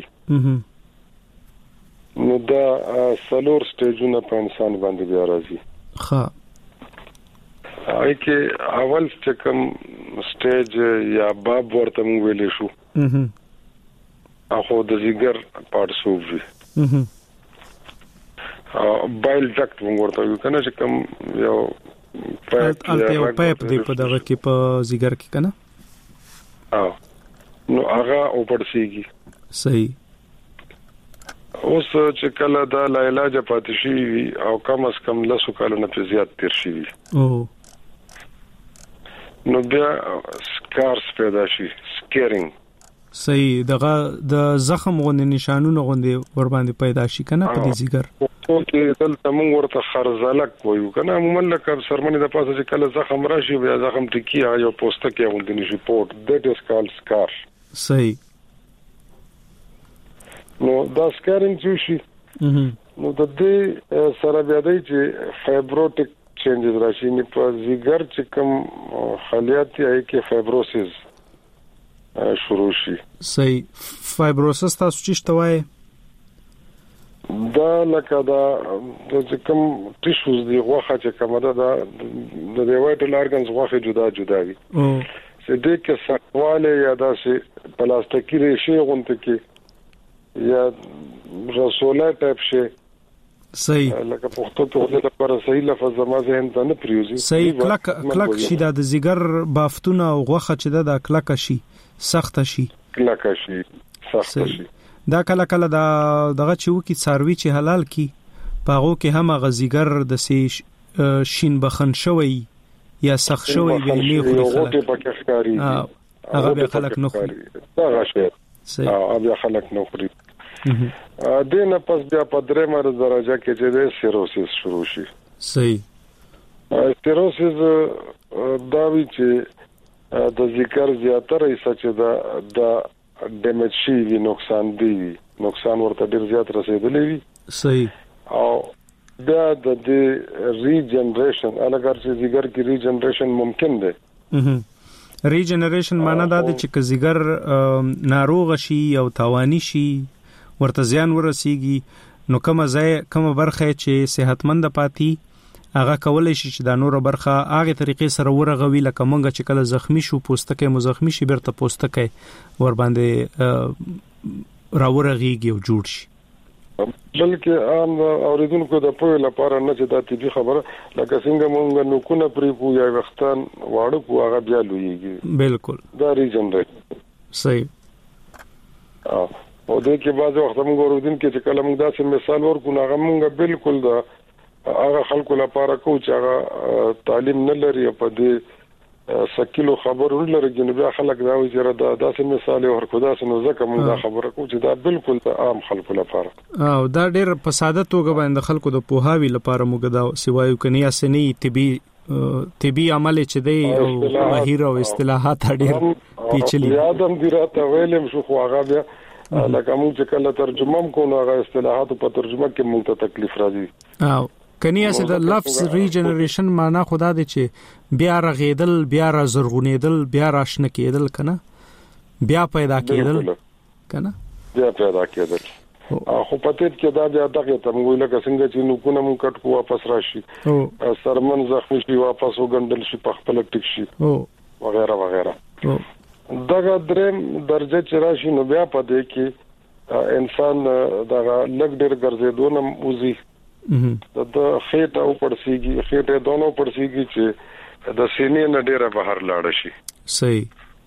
نو دا سلور سټیجونه په انسان باندې بیا راځي ها اې کې اول چې کوم سټیج یا باب ورته مو ویلې شو اها اخو د زیګر پارسوږي اها بایل ډکټ مو ورته یو کنه چې کوم یو پایپ یو پایپ دی په دغه کې په زیګر کې کنه او نو هغه اوپړسیږي صحیح اوس چې کله دا لا علاج پاتې شي او کم از کم لسو کالونه په زیات تیر شي او نو بیا سکارز پیدا شي سکیرینګ صحیح دغه د زخم غوندې نشانونه غوندې ور باندې پیدا شي کنه په دې زیګر او کې دلته موږ ورته خرزلک وایو کنه عموما لکه سرمنې د پاسه چې کله زخم راشي بیا زخم ټکی یو پوسټه کې غوندې نشي پورت دیٹ از کالډ سکار صحیح نو دا سکارینګ چې شي نو د دې سره بیا دی چې فایبروټیک چینجز راشي نه په زیګر چې کوم خلیات یې کې فایبروسس شروع شي. صحیح. فایبروسس تاسو چې شتوای دا لکه دا چې کوم ټیشوز دی غوخه چې کومه ده د د وایټل ارګنز غوخه جدا جدا وي. او چې د کې سخواله یا داسې پلاستیکي ریشي غونته کې یا رسوله ټایپ شي. صحیح. لکه پښتو ته د لپاره صحیح لفظ ما ذهن ته نه پریوزي. صحیح. کلک کلک شي د زیګر بافتونه او غوخه چې د کلک شي سخت شي کلک شي سخت شي. دا کله کله دا دغه چې وکی څاروي چې حلال کی پاغو کې هم غزیګر د سی شین بخن شوی یا سخت شوی وی نه خو خلک پکې ښکاری هغه به خلک نه خوري. دا غشه او بیا خلک نه خوري. دینه پس بیا په درې مر درجه کې چې د سیروسس شروع شي. صحیح. سیروسس دا وی چې د ذکر زیاتره حصہ چې دا د ډیمیج شي وی نقصان دی نقصان ورته ډیر زیات رسیدلی وي. صحیح. او بیا د دې ریجنریشن الګر چې ذکر کې ریجنریشن ممکن دی. اها ریجنریشن معنی دا د چې ذکر ناروغ شي او تاوانی شي ورته ځان ورسیږي نو کومه ځای کومه برخه چې صحتمند پاتې هغه کولای شي چې د نور برخه هغه طریقې سره ورغوي لکه مونږ چې کله زخمی شو پوستکه مو زخمی شي برته پوستکه ور باندې راورغيږي او جوړ شي. بلکې عام اوریدونکو د پوهه لپاره نه چې دا طبي خبره لکه څنګه مونږ نو کو نه پری پو یا وختان واړو کو هغه بیا لویږي. بالکل. دا ریجنریشن. صحیح. او او د کې بعض وخت موږ اوریدونکو چې کله موږ داسې مثال ورکو هغه موږ بالکل دا هغه خلکو لپاره کو چې هغه تعلیم نه لري په دې سکیلو خبرو لري چې بیا خلک دا وایي چې دا داسې مثال ورکو داسې نو ځکه موږ دا خبره کو چې دا بالکل عام خلکو لپاره او دا ډېر په ساده توګه باندې خلکو د پوهاوی لپاره موږ دا سیوایو کني اسنی طبي طبي عمل چې دی او بهیر او اصطلاحات ډېر پیچلي یادم دی راته ویلم شو خو هغه بیا لکه موږ چې کله ترجمه کوو هغه اصطلاحات په ترجمه کې موږ ته تکلیف راځي. او کني اسه د لفظ ریجنریشن معنا خدا دې چې بیا رغیدل بیا را زرغونیدل بیا راشنه کېدل کنه بیا پیدا کېدل کنه بیا پیدا کېدل. خو پته کې دا بیا دغه ته موږ لکه څنګه چې نو کو نه مونږ کټ کو واپس راشي او سرمن زخمی شي واپس وګندل شي په خپل ټیک شي او وغیرہ وغیرہ. دغه دریم درجه چې راشي نو بیا پدې کې انسان دغه لګ ډیر ګرځېدونه موزي د خېټه او پړسیږي خېټه دونو پړسیږي چې د سینې نه ډیره بهر لاړ شي. صحیح.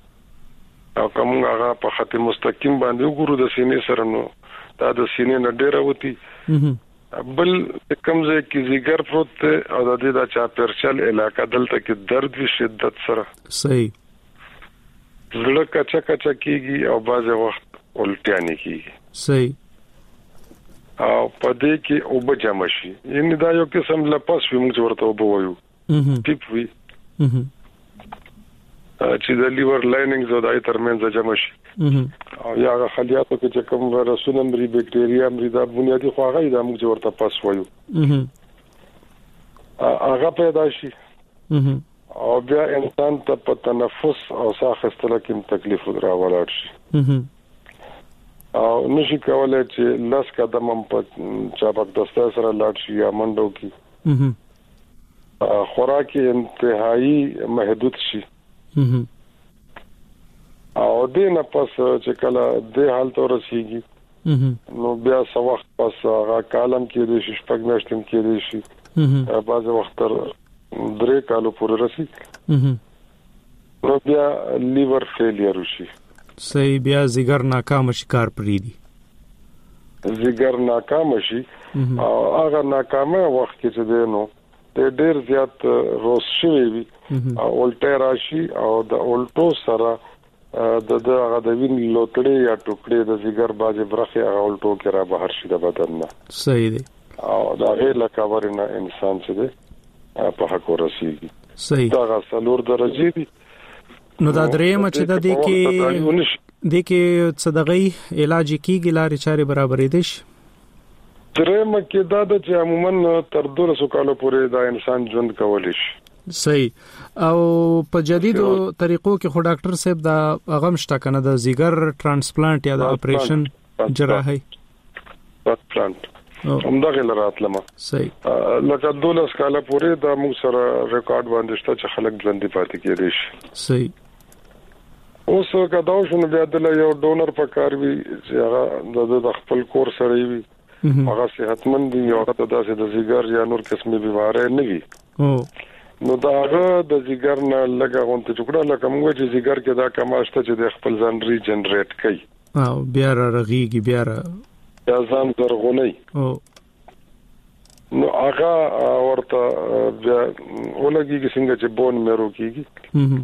او کوم هغه په خط مستقیم باندې وګورو د سینې سره نو دا د سینې نه ډیره وتی. بل کوم ځای کې زیګر پروت او د دې د چا پرچل علاقه دلته کې درد وی شدت سره. صحیح. زړه کچا کچا کیږي او بعض وخت الټیانی کیږي. صحیح. او پدې کې او بجما شي یعنی دا یو قسم لپس وي موږ ورته وبویو. ټیپ وي چې د لیور لایننګز او د ترمنځ جمع شي. او یا خلیاتو کې چې کوم ویروسونه مري بکټریا مري دا بنیادی خو هغه د موږ ورته پاس وایو. هغه پیدا شي او بیا انسان ته په تنفس او ساه اخیستلو کې تکلیف راولاړ شي. او نشي کولای چې لاس قدم هم په چابک دسته سره لاړ شي یا منډو کې. خوراک انتهایی محدود شي. او دې نه پس چې کله د حالت ورسیږي نو بیا څو وخت پس هغه کالم کې د شپږ میاشتې کې دی شي بعض وخت تر درې کالو پورې رسي نو بیا لیور فیلیر شي. صحیح. بیا زیګر ناکام شي کار پریدي زیګر ناکام شي او هغه ناکامه وخت کې چې دی نو د ډیر زیات روس شوی وي او الټا راشي او د الټو سره د دغه د وین لوټړي یا ټوکړي د زیګر باندې برخه هغه الټو کې را بهر شي د بدن نه. صحیح دی. او دا غیر لکاورنه انسان چې دی په حق ورسیږي. صحیح. دا څلور درجه دي. نو دا درېم چې د دې کې د کې صدقې علاج کیږي لارې چارې برابرې دي. درېمه کې دا د چې عموما تر دولسو کالو پورې دا انسان ژوند کولی شي. صحیح. او په جديدو طریقو کې خو ډاکټر صاحب دا غم شته کنه د زیګر ترانسپلانټ یا د اپریشن جراحي ترانسپلانټ همدغه لراتلمه. صحیح. لکه دولس کاله پورې دا موږ سره ریکارډ باندې شته چې خلک ژوندۍ پاتې کېدي شي. صحیح. اوس کدا شنو بیا د یو ډونر په کار وی چې هغه د خپل کور سره وي هغه صحتمند وي او د داسې د زیګر یا نور قسمه بيمارۍ نه وي. نو دا هغه د زیګر نه لګا غونته ټوکړه لکه موږ چې زیګر کې دا کماشته چې د خپل ځان ریجنریټ کوي او بیا رغيږي بیا را یا ځان زرغونی. او نو هغه ورته بیا ولګي څنګه چې بون مېرو کیږي.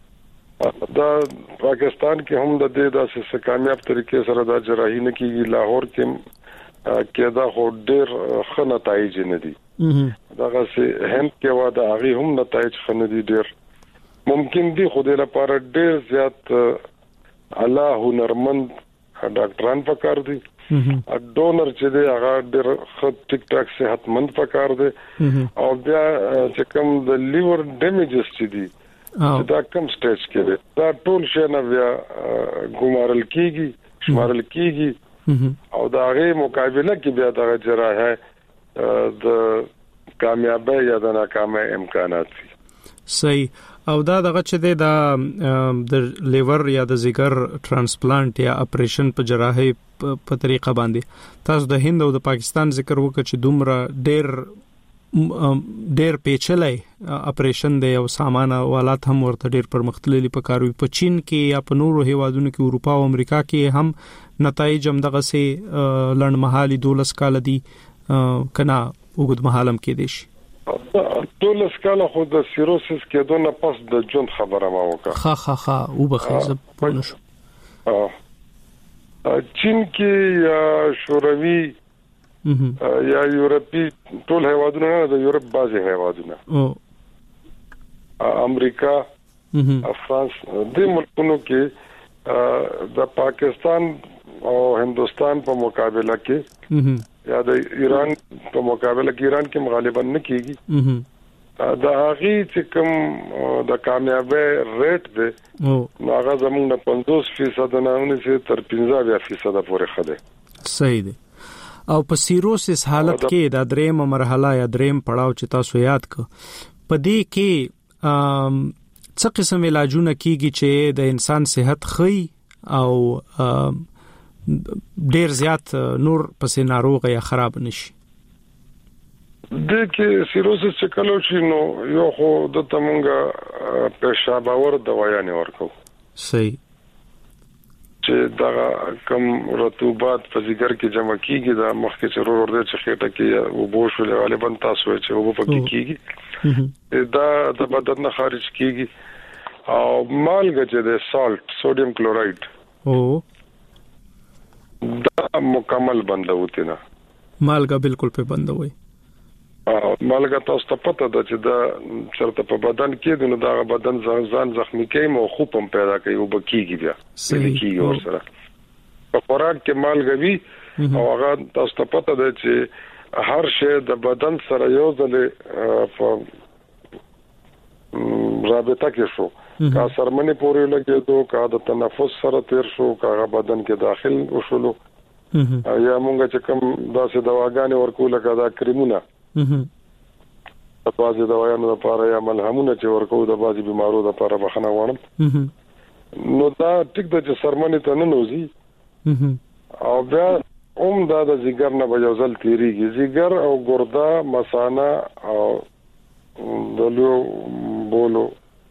دا پاکستان کې هم د دې داسې کامیاب طریقې سره دا جراحي نه کیږي. لاهور کې کې دا خو ډېر ښه نتایج نه دي. دا چې هند کې وا دا هغه هم نتایج ښه نه دي. ډېر ممکن دي خو د لپاره ډېر زیات الله هنرمند ډاکټران پکار دي. ډونر چې دی هغه ډېر ښه ټیک ټاک صحتمند پکار دي. او بیا چې کوم د لیور ډیمیجز چې دي دا کم سټیج کې دی دا ټول شي نه بیا ګمارل کیږي شمارل کیږي او دا غي مقابله کې بیا د جراحه د کامیابی یا د ناکامۍ امکانات دي. صحیح. او دا دغه چې د د لیور یا د زیګر ترانسپلانټ یا اپریشن په جراحي په طریقه باندې تاسو د هند او د پاکستان ذکر وکړ چې دومره ډېر ډېر پیچلې اپریشن دی او سامان والات هم ورته ډېر پرمختللي پکاروي. په چین کې یا په نورو هیوادونو کې اروپا او امریکا کې هم نتایج هم دغه سي لړمحالي دولس کال دي کنا وګد محالم کې دي شي. دولس کال خو د سیروسس کې دونه پس د جون خبره ما وکړه. خا خا خا او بخیزه پونه شو. چین کې یا شوروي یا یورپی ټول هیوادونه نه د یورپ بازي هیوادونه او امریکا فرانس د ملکونو کې د پاکستان او هندستان په مقابله کې یا د ایران په مقابله کې ایران کې غالبا نه کیږي. دا هغه چې کوم د کامیابی ریټ دی هغه زموږ نه پنځوس فیصد نه ونې تر پنځه فیصد پورې خده. صحیح دی. او په سیروسس حالت کې دا درېمه مرحله یا درېم پړاو چې تاسو یاد ک په دې کې څه قسم علاجونه کیږي چې د انسان صحت خي او ډېر زیات نور پسې ناروغ یا خراب نشي. د کې سیروسس چې کلو شي نو یو خو د تمونګه پېښاباور دوايانې ورکو. صحیح. چې دا کم رطوبات په ځګر کې جمع کیږي دا مخکې چې ورور دې چې خېټه کې او بوشول غالبا تاسو چې او په کې کیږي دا د بدن نه خارج کیږي. او مالګه چې د سالت سوډیم کلورایډ او دا مکمل بندوته نه مالګه بالکل په بندوي. مالګه تاسو ته پته ده چې دا چرته په بدن کې د نو دا بدن ځان زخمی کوي او خوب هم پیدا کوي او بکیږي بیا. صحیح. اور سره په خوراک کې مالګه وی او هغه تاسو ته پته ده چې هر شی د بدن سره یو ځل په رابطه کې شو کا سرمنې پورې لګېدو کا د تنفس سره تیر شو کا بدن کې داخل وشولو یا مونږ چې کوم داسې دواګانې ورکول کدا کریمونه د بازي دوايانو لپاره یا ملهمونه چې ورکو د بازي بيمارو لپاره بخنه وړم. نو دا ټیک د سرمنې ته نه نوځي او بیا اوم دا د زیګر نه به یو ځل تیریږي. زیګر او ګرده مثانه او دلو بولو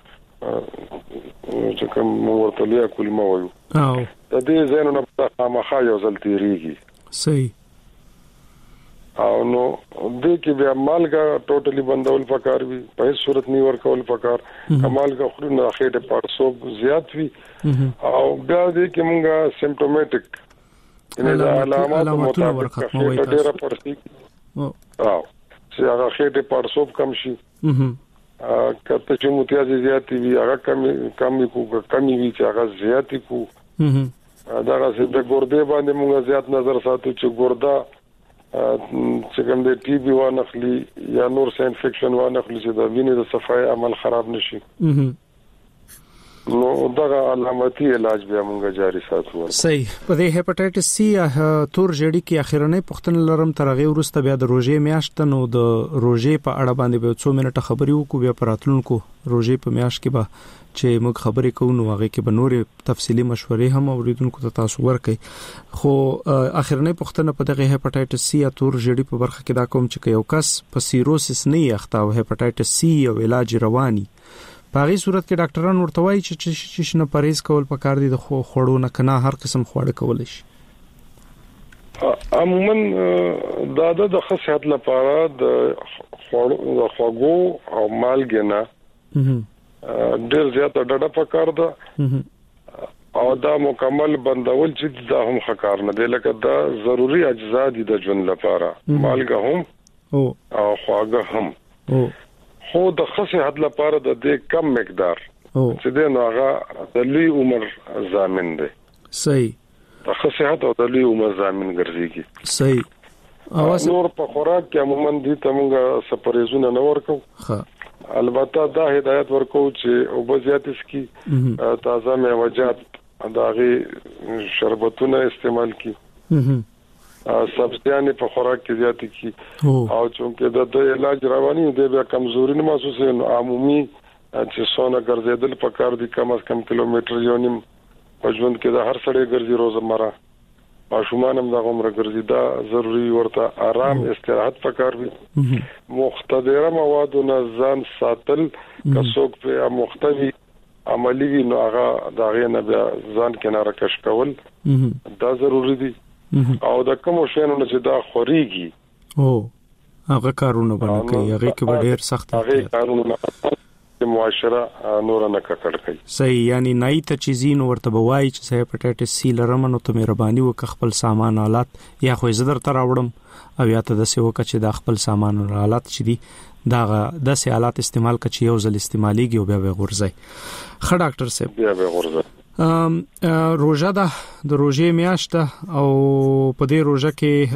چې کوم ورتلیا کلمه وایو او د دې زینو نه په مخه یو ځل تیریږي. صحیح. او نو د کې بیا مالګه ټوټلی بندول پکار وي په هیڅ صورت نه ورکول پکار. مالګه خوري نه خېټه پړسوب زیات وي او بیا د کې مونږه سیمپټومټیک ان علامات مطابق خېټه ډیره پړسي او چې هغه خېټه پړسوب کم شي کته چې متیازي زیات وي هغه کم کم کو کمی وي چې هغه زیات کو دا غوښته د ګردې باندې مونږ زیات نظر ساتو چې ګرده چې کوم د ټي بي وانخلي یا نور څه انفیکشن وانخلي چې د وینې د صفای عمل خراب نشي نو دغه علامتي علاج به موږ جاری ساتو. صحیح. په دې هپاتایټس سی تور جړی کې اخیرنۍ پختن لرم ترغه ورسته بیا د روزې میاشت نو د روزې په اړه باندې به څو منټه خبري وکړو بیا پراتلونکو روزې په میاشت کې به چې موږ خبرې کوو نو هغه کې به نورې تفصيلي مشورې هم اوریدونکو ته تاسو ورکړي. خو اخیرنۍ پختنه په دغه هپاتایټس سی یا تور جړی په برخه کې دا کوم چې یو کس په سیروسس نه یخته او هپاتایټس سی او علاج رواني په هغه صورت کې ډاکټران ورته وایي چې چې نه پرهیز کول پکار دي د خوړو نه کنه هر قسم خواړه کول شي. عموما دا د صحت لپاره د خوړو د خوګو او مالګې نه ډېر زیات ډډه پکار ده او دا مکمل بندول چې دا هم خکار نه دی لکه دا ضروری اجزا دي د ژوند لپاره مالګه هم او خواګه هم خو د صحت لپاره د دې کم مقدار چې د نوغه د لوی عمر ضامن دی. صحیح. د صحت او د لوی عمر ضامن ګرځيږي. صحیح. اواز نور په خوراک کې عموما دي تمغه سپریزونه نه ورکو. ها البته دا هدایت ورکو چې او بزیات اسکی تازه میوجات داغي شربتونه استعمال کی سبزیانه په خوراک کې زیات کی او چې د علاج رواني د بیا کمزوري نه محسوسه نو عمومي چې سونه ګرځیدل په کار دي کم از کم کیلومتر یو نیم په ژوند کې د هر سړی ګرځي روزمره ماشومان هم د عمر ګرځي دا ضروری ورته آرام استراحت په کار وي مختدره مواد نه ځان ساتل کڅوک په مختوي عملی وی نو هغه دا غي نه بیا ځان کناره کش کول دا ضروری دي او د کوم شینو چې دا خوريږي او هغه کارونه باندې کوي هغه کې ډېر سخت هغه کارونه د معاشره نور نه ککړ کوي. صحیح. یعنی نای ته چیزین ورته بوای چې هپاتایټس سی لرم نو ته مهرباني وک خپل سامان آلات یا خو زدر تر راوړم او یا ته د سیو کچ د خپل سامان آلات چې دي دا د سه آلات استعمال کچ یو ځل استعماليږي او بیا به غورځي. خ ډاکټر صاحب بیا به غورځي. ام روزه ده د روزې میاشت او په دې روزه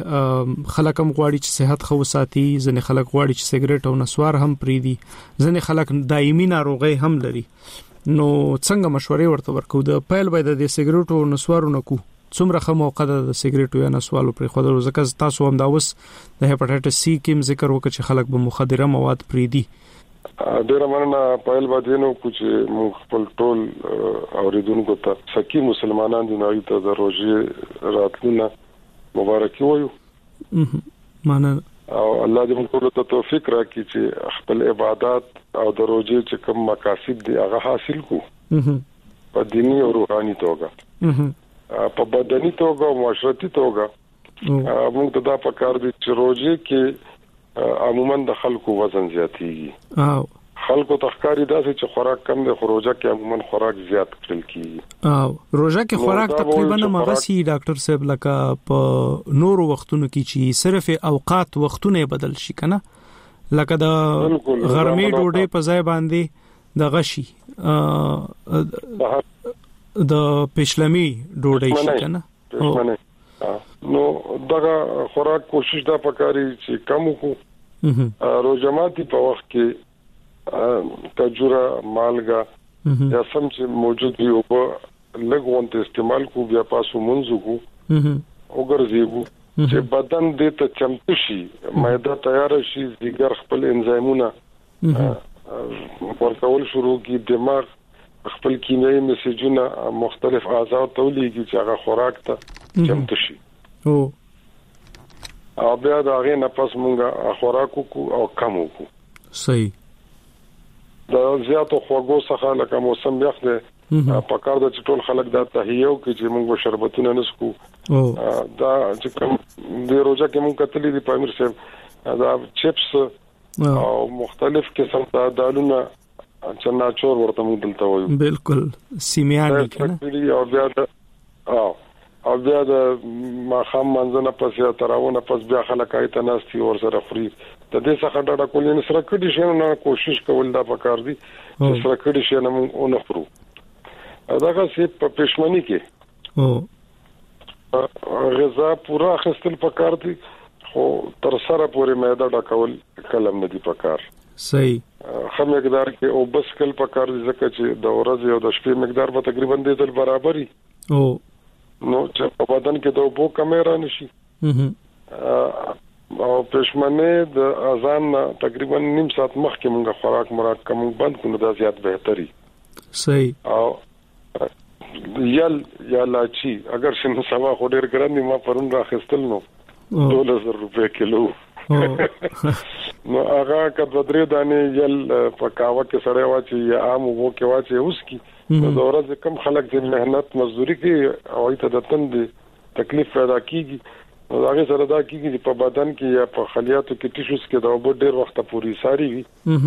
کې خلک هم غواړي چې صحت خو ساتي ځنې خلک غواړي چې سیګریټ او نسوار هم پریدي ځنې خلک دایمي ناروغي هم لري نو څنګه مشورې ورته ورکو د پیل باید د سیګریټ او نسوارو نه کو څومره خه موقع د سیګریټ یا نسوالو پر خو د ځکه تاسو هم دا اوس د هپاتایټس سی کې ذکر وکړي چې خلک به مخدره مواد پریدي ډیر مننه پایل باندې نو چې موږ خپل ټول اوریدونکو ته سکی مسلمانان دي نو ته د روزي راتلونه مبارکي وایو مننه او الله دې موږ ته توفیق راکړي چې خپل عبادت او د روزي چې کوم مقاصد دي هغه حاصل کو په دینی او روحاني توګه په بدني توګه او معاشرتي توګه موږ ته دا پکار دي چې روزي کې عموما د خلکو وزن زیاتېږي او خلکو تخکاری داسې چې خوراک کم دی خو روزه کې عموما خوراک زیات کړل کیږي او روزه کې خوراک تقریبا مغسی ډاکټر صاحب لکه په نورو وختونو کې چې صرف اوقات وختونه بدل شي کنه لکه د غرمې ډوډۍ په ځای باندې د غشي د پښلمي ډوډۍ شي کنه نو دغه خوراک کوشش دا پکاري چې کم وکړو روزماتي په وخت کې کجوره مالګه یا سم چې موجود وي او په لګون ته استعمال کو بیا پاسو منځو کو وګرځيبو چې بدن دې ته چمتو شي معده تیار شي دیګر خپل انزایمونه ورکول شروع کی دماغ خپل کیمیاوي میسجونه مختلف اعضاء تولیږي چې هغه خوراک ته چمتو شي او او بیا دا غي نه پس مونږه خوراک کو او کم کو. صحیح. دا زیاتو خوګو څخه لکه موسم یخ دی په کار د ټول خلک دا تهیو کې چې موږ شربتونه نسکو دا چې کوم د روزه کې موږ کتلې دی پامیر صاحب دا چپس او مختلف قسم د دالونه چنا چور ورته موږ دلته وایو بالکل سیمیان کنه او بیا او او بیا د ماخام منځنه پس یا تراونه پس بیا خلک ایت ناستي ور سره خوري د دې څخه ډډه کول نه سره کډی شي نه کوشش کول دا پکار دي چې سره کډی شي نه مونږ نه خورو داګه سي په پښمنۍ کې او غذا پورا خستل پکار دي خو تر سره پورې معده ډکول کلم نه دی پکار. صحیح. خو مقدار کې او بس کل پکار دي ځکه چې د ورځې او د شپې مقدار به تقریبا د دل برابرۍ او نو چې په بدن کې د اوبو کمی را نشي. او پښمنه د اذان تقریبا نیم ساعت مخکې موږ خوراک مراد کوم بند کړو دا زیات بهتري. صحیح. او یل یا لاچی اگر شنو سما خو ډیر ګران ما پرون راخستل نو دوله زر روپے کیلو. نو هغه کډ درې دانې یل په کاوه کې سره واچي یا عام وو کې واچي اوس کی نو د ورځې کم خلک چې مهنت مزدوري کوي او ایت د تند تکلیف پیدا کیږي نو هغه سره دا کیږي چې په بدن کې یا په خلیاتو کې ټیشوز کې دا وبو ډیر وخت پوري ساري وي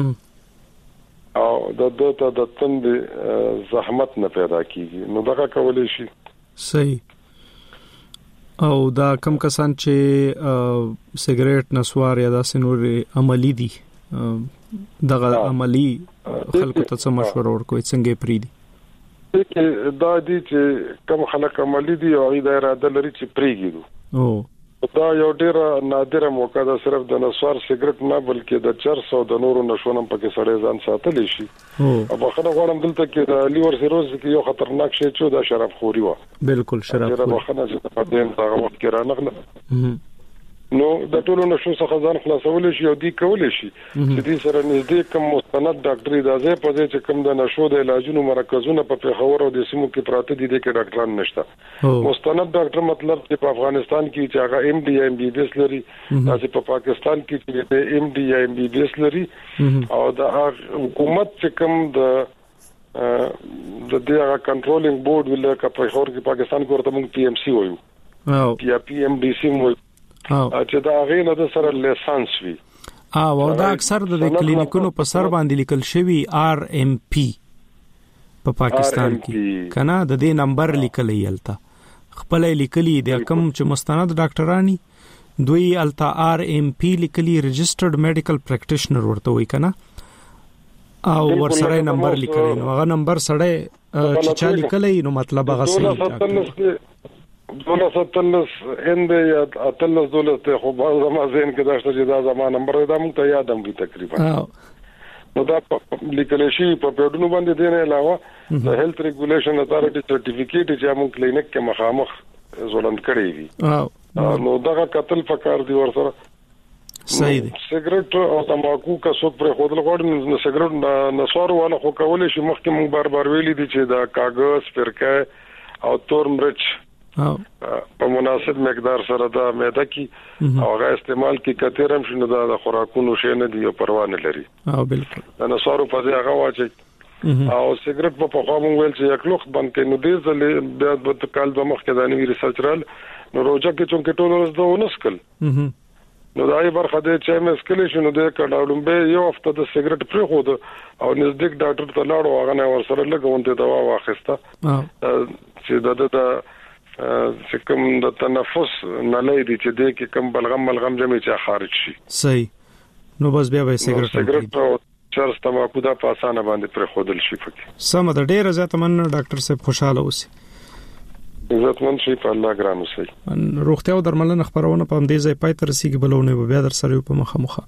او د دته د تند زحمت نه پیدا کیږي نو دا کولای شي. صحیح. او دا کم کسان چې سیګریټ نسوار یا د سنور عملی دي دغه عملی خلکو ته څه مشوره ورکوي څنګه پری دي؟ دا دي چې کم خلک عملی دي او دا اراده لري چې پریږي. او دا یو ډیر نادره موقع ده صرف د نسوار سیګریټ نه بلکې د چرس او د نورو نشونم پکې سړی ځان ساتلی شي. او په خنه غواړم دلته کې د لیور سیروز کې یو خطرناک شی چې د شراب خوري و. بالکل شراب خوري. په خنه چې په دې هغه وخت کې رانغله نو د ټولو نشو څخه ځان خلاصول شي او دی کول شي چې دې سره نږدې کوم مستند ډاکټري د ځای په ځای چې کوم د نشو د علاجونو مرکزونه په پیښور او د سیمو کې پراته دي د کې ډاکټران نشته. مستند ډاکټر مطلب چې په افغانستان کې چې هغه ایم ډي ایم بي بي اس لري تاسو په پاکستان کې چې ایم ډي ایم بي بي اس لري او د حکومت چې کوم د د دغه کنټرولینګ بورډ ولکه په پیښور کې پاکستان کې ورته موږ پی ایم سی وایو او یا پی ایم ډي سی وایو چې دا غینه د سره لیسانس وي. او دا اکثر د کلینیکونو په سر باندې لیکل شوی آر ام پی په پاکستان کې کنه د دې نمبر لیکل یلتا خپل لیکلي د کم چې مستند ډاکټرانی دوی التا آر ام پی لیکلي ريجسترډ میډیکل پریکټیشنر ورته وای کنه او ورسره نمبر لیکلی نو هغه نمبر سره چې چا لیکلی نو مطلب هغه صحیح دوله ستلس هند یا اتلس دوله ته خو باز ما زین کې داشته چې دا زمانه نمبر دا مونږ ته یادم وي تقریبا نو دا لیکل شي په پیډونو باندې دی نه علاوه د هیلث ریګولیشن اتارټي سرټیفیکیټ چې موږ کلینیک کې مخامخ زولند کړی وي نو دا قتل فکر دی ورسره. صحیح دی. سیګریټ او تماکو کا څوک پر خودل غوړ نو سیګریټ نسوار ولا خو کولای شي مخکې موږ بار بار ویلي دي چې دا کاغذ فرکه او تور مرچ په مناسب مقدار سره دا معده کې او هغه استعمال کې کترم شنو دا د خوراکونو شي نه دی پروا نه لري. او بالکل دا نسوارو په ځای هغه واچي او سیګریټ په پخوام ویل چې یک لوخ باندې کې نو دې ځلې بیا د کال د مخ کې د نوی ریسرچ رال نو روزه کې چې ټول ورځ دوه ونسکل نو دای برخه د چې مې سکل شنو د کډاولم به یو هفته د سیګریټ پرې خو او نزدیک ډاکټر ته لاړو هغه نه ورسره لګونته دوا واخیسته چې د د چې کوم د تنفس نلای دي چې د کې کوم بلغم ملغم جمع چې خارج شي. صحیح. نو بس بیا به سیګریټ سیګریټ او چرس تماکو دا په اسانه باندې پر خودل شي پکې. سم د ډېر زیات من ډاکټر صاحب خوشاله اوسي. عزت من شي په الله ګران اوسي. روغتیا او درملنه خبرونه په دې ځای پای تر سیګ بلونه بیا در سره په مخه مخه.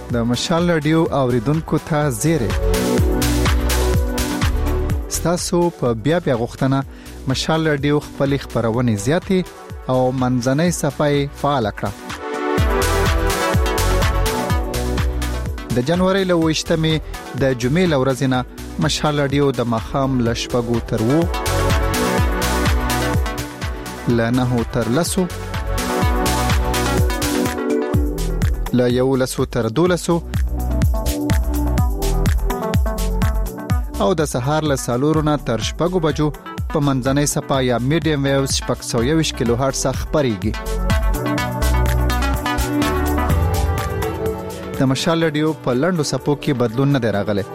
د مشال رادیو اوریدونکو ته زیری ستاسو په بیا بیا غوښتنه مشال رادیو خپل خبرونه زیاتې او منځنۍ صفای فعال کړه. د جنوري له وشتمې د جمعې لورځنه مشال رادیو د مخام لشپګو تر وو لنه تر لسو لا یو لسو تر دولسو او د سهار له سالورونه تر شپږو بجو په منځنۍ صفا یا میډیم ویوز شپږ سوه یوویشت کیلو هرټز خبريږي. د مشال رادیو په لنډو صفو کې بدلون نه دی راغلی.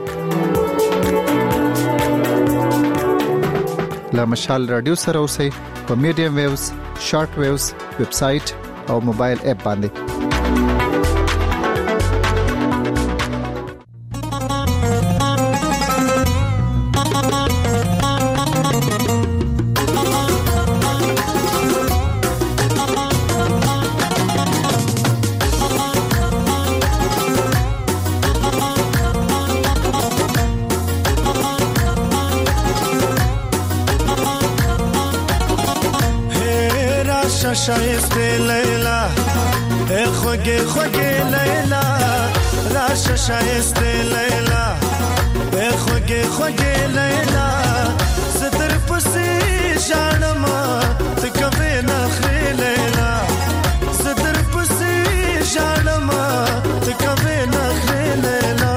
له مشال رادیو سره اوسئ په میډیم ویوز، شارټ ویوز، ویب سټ او موبایل اپ باندې. شایسته لیلا اے خوږه خوږه لیلا راشه شایسته لیلا اے خوږه خوږه لیلا ستر پسې ژړما تکوي نخري لیلا ستر پسې ژړما تکوي نخري لیلا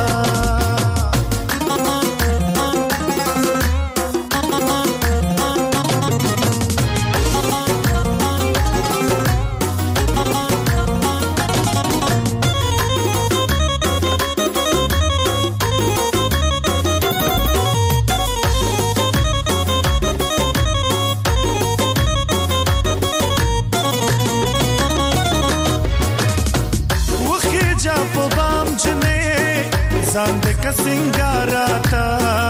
زاند کا سنگاراتا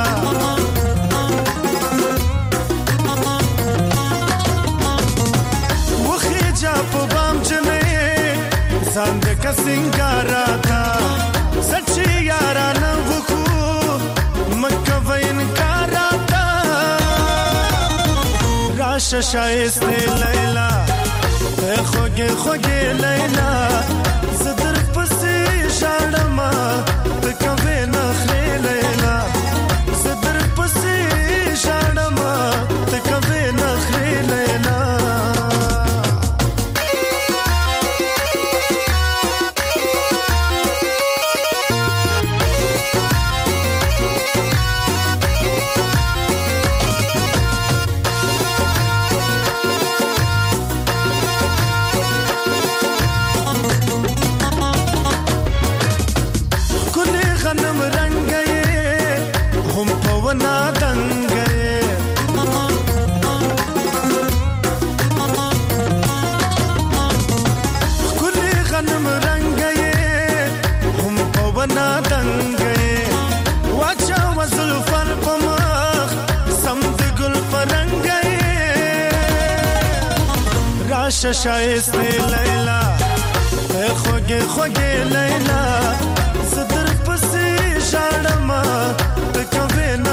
وخی جا په بام جنې زاند کا سنگاراتا سچي یارانه وکو مکه وینکاراتا راشه شایسته لیلا خوږه خوږه لیلا زدر پسې ژړما تکوي نخري لیلا صدر پسې ژړما تکوي نخري لیلا غنم رنگ هم پونا دنگ کل غنم رنگ هم پونا دنگ واچا وزل فر پمخ سمد گل پرنگ راش شایسته لیلا خوږه خوږه لیلا صدر پسې ژړما تکوي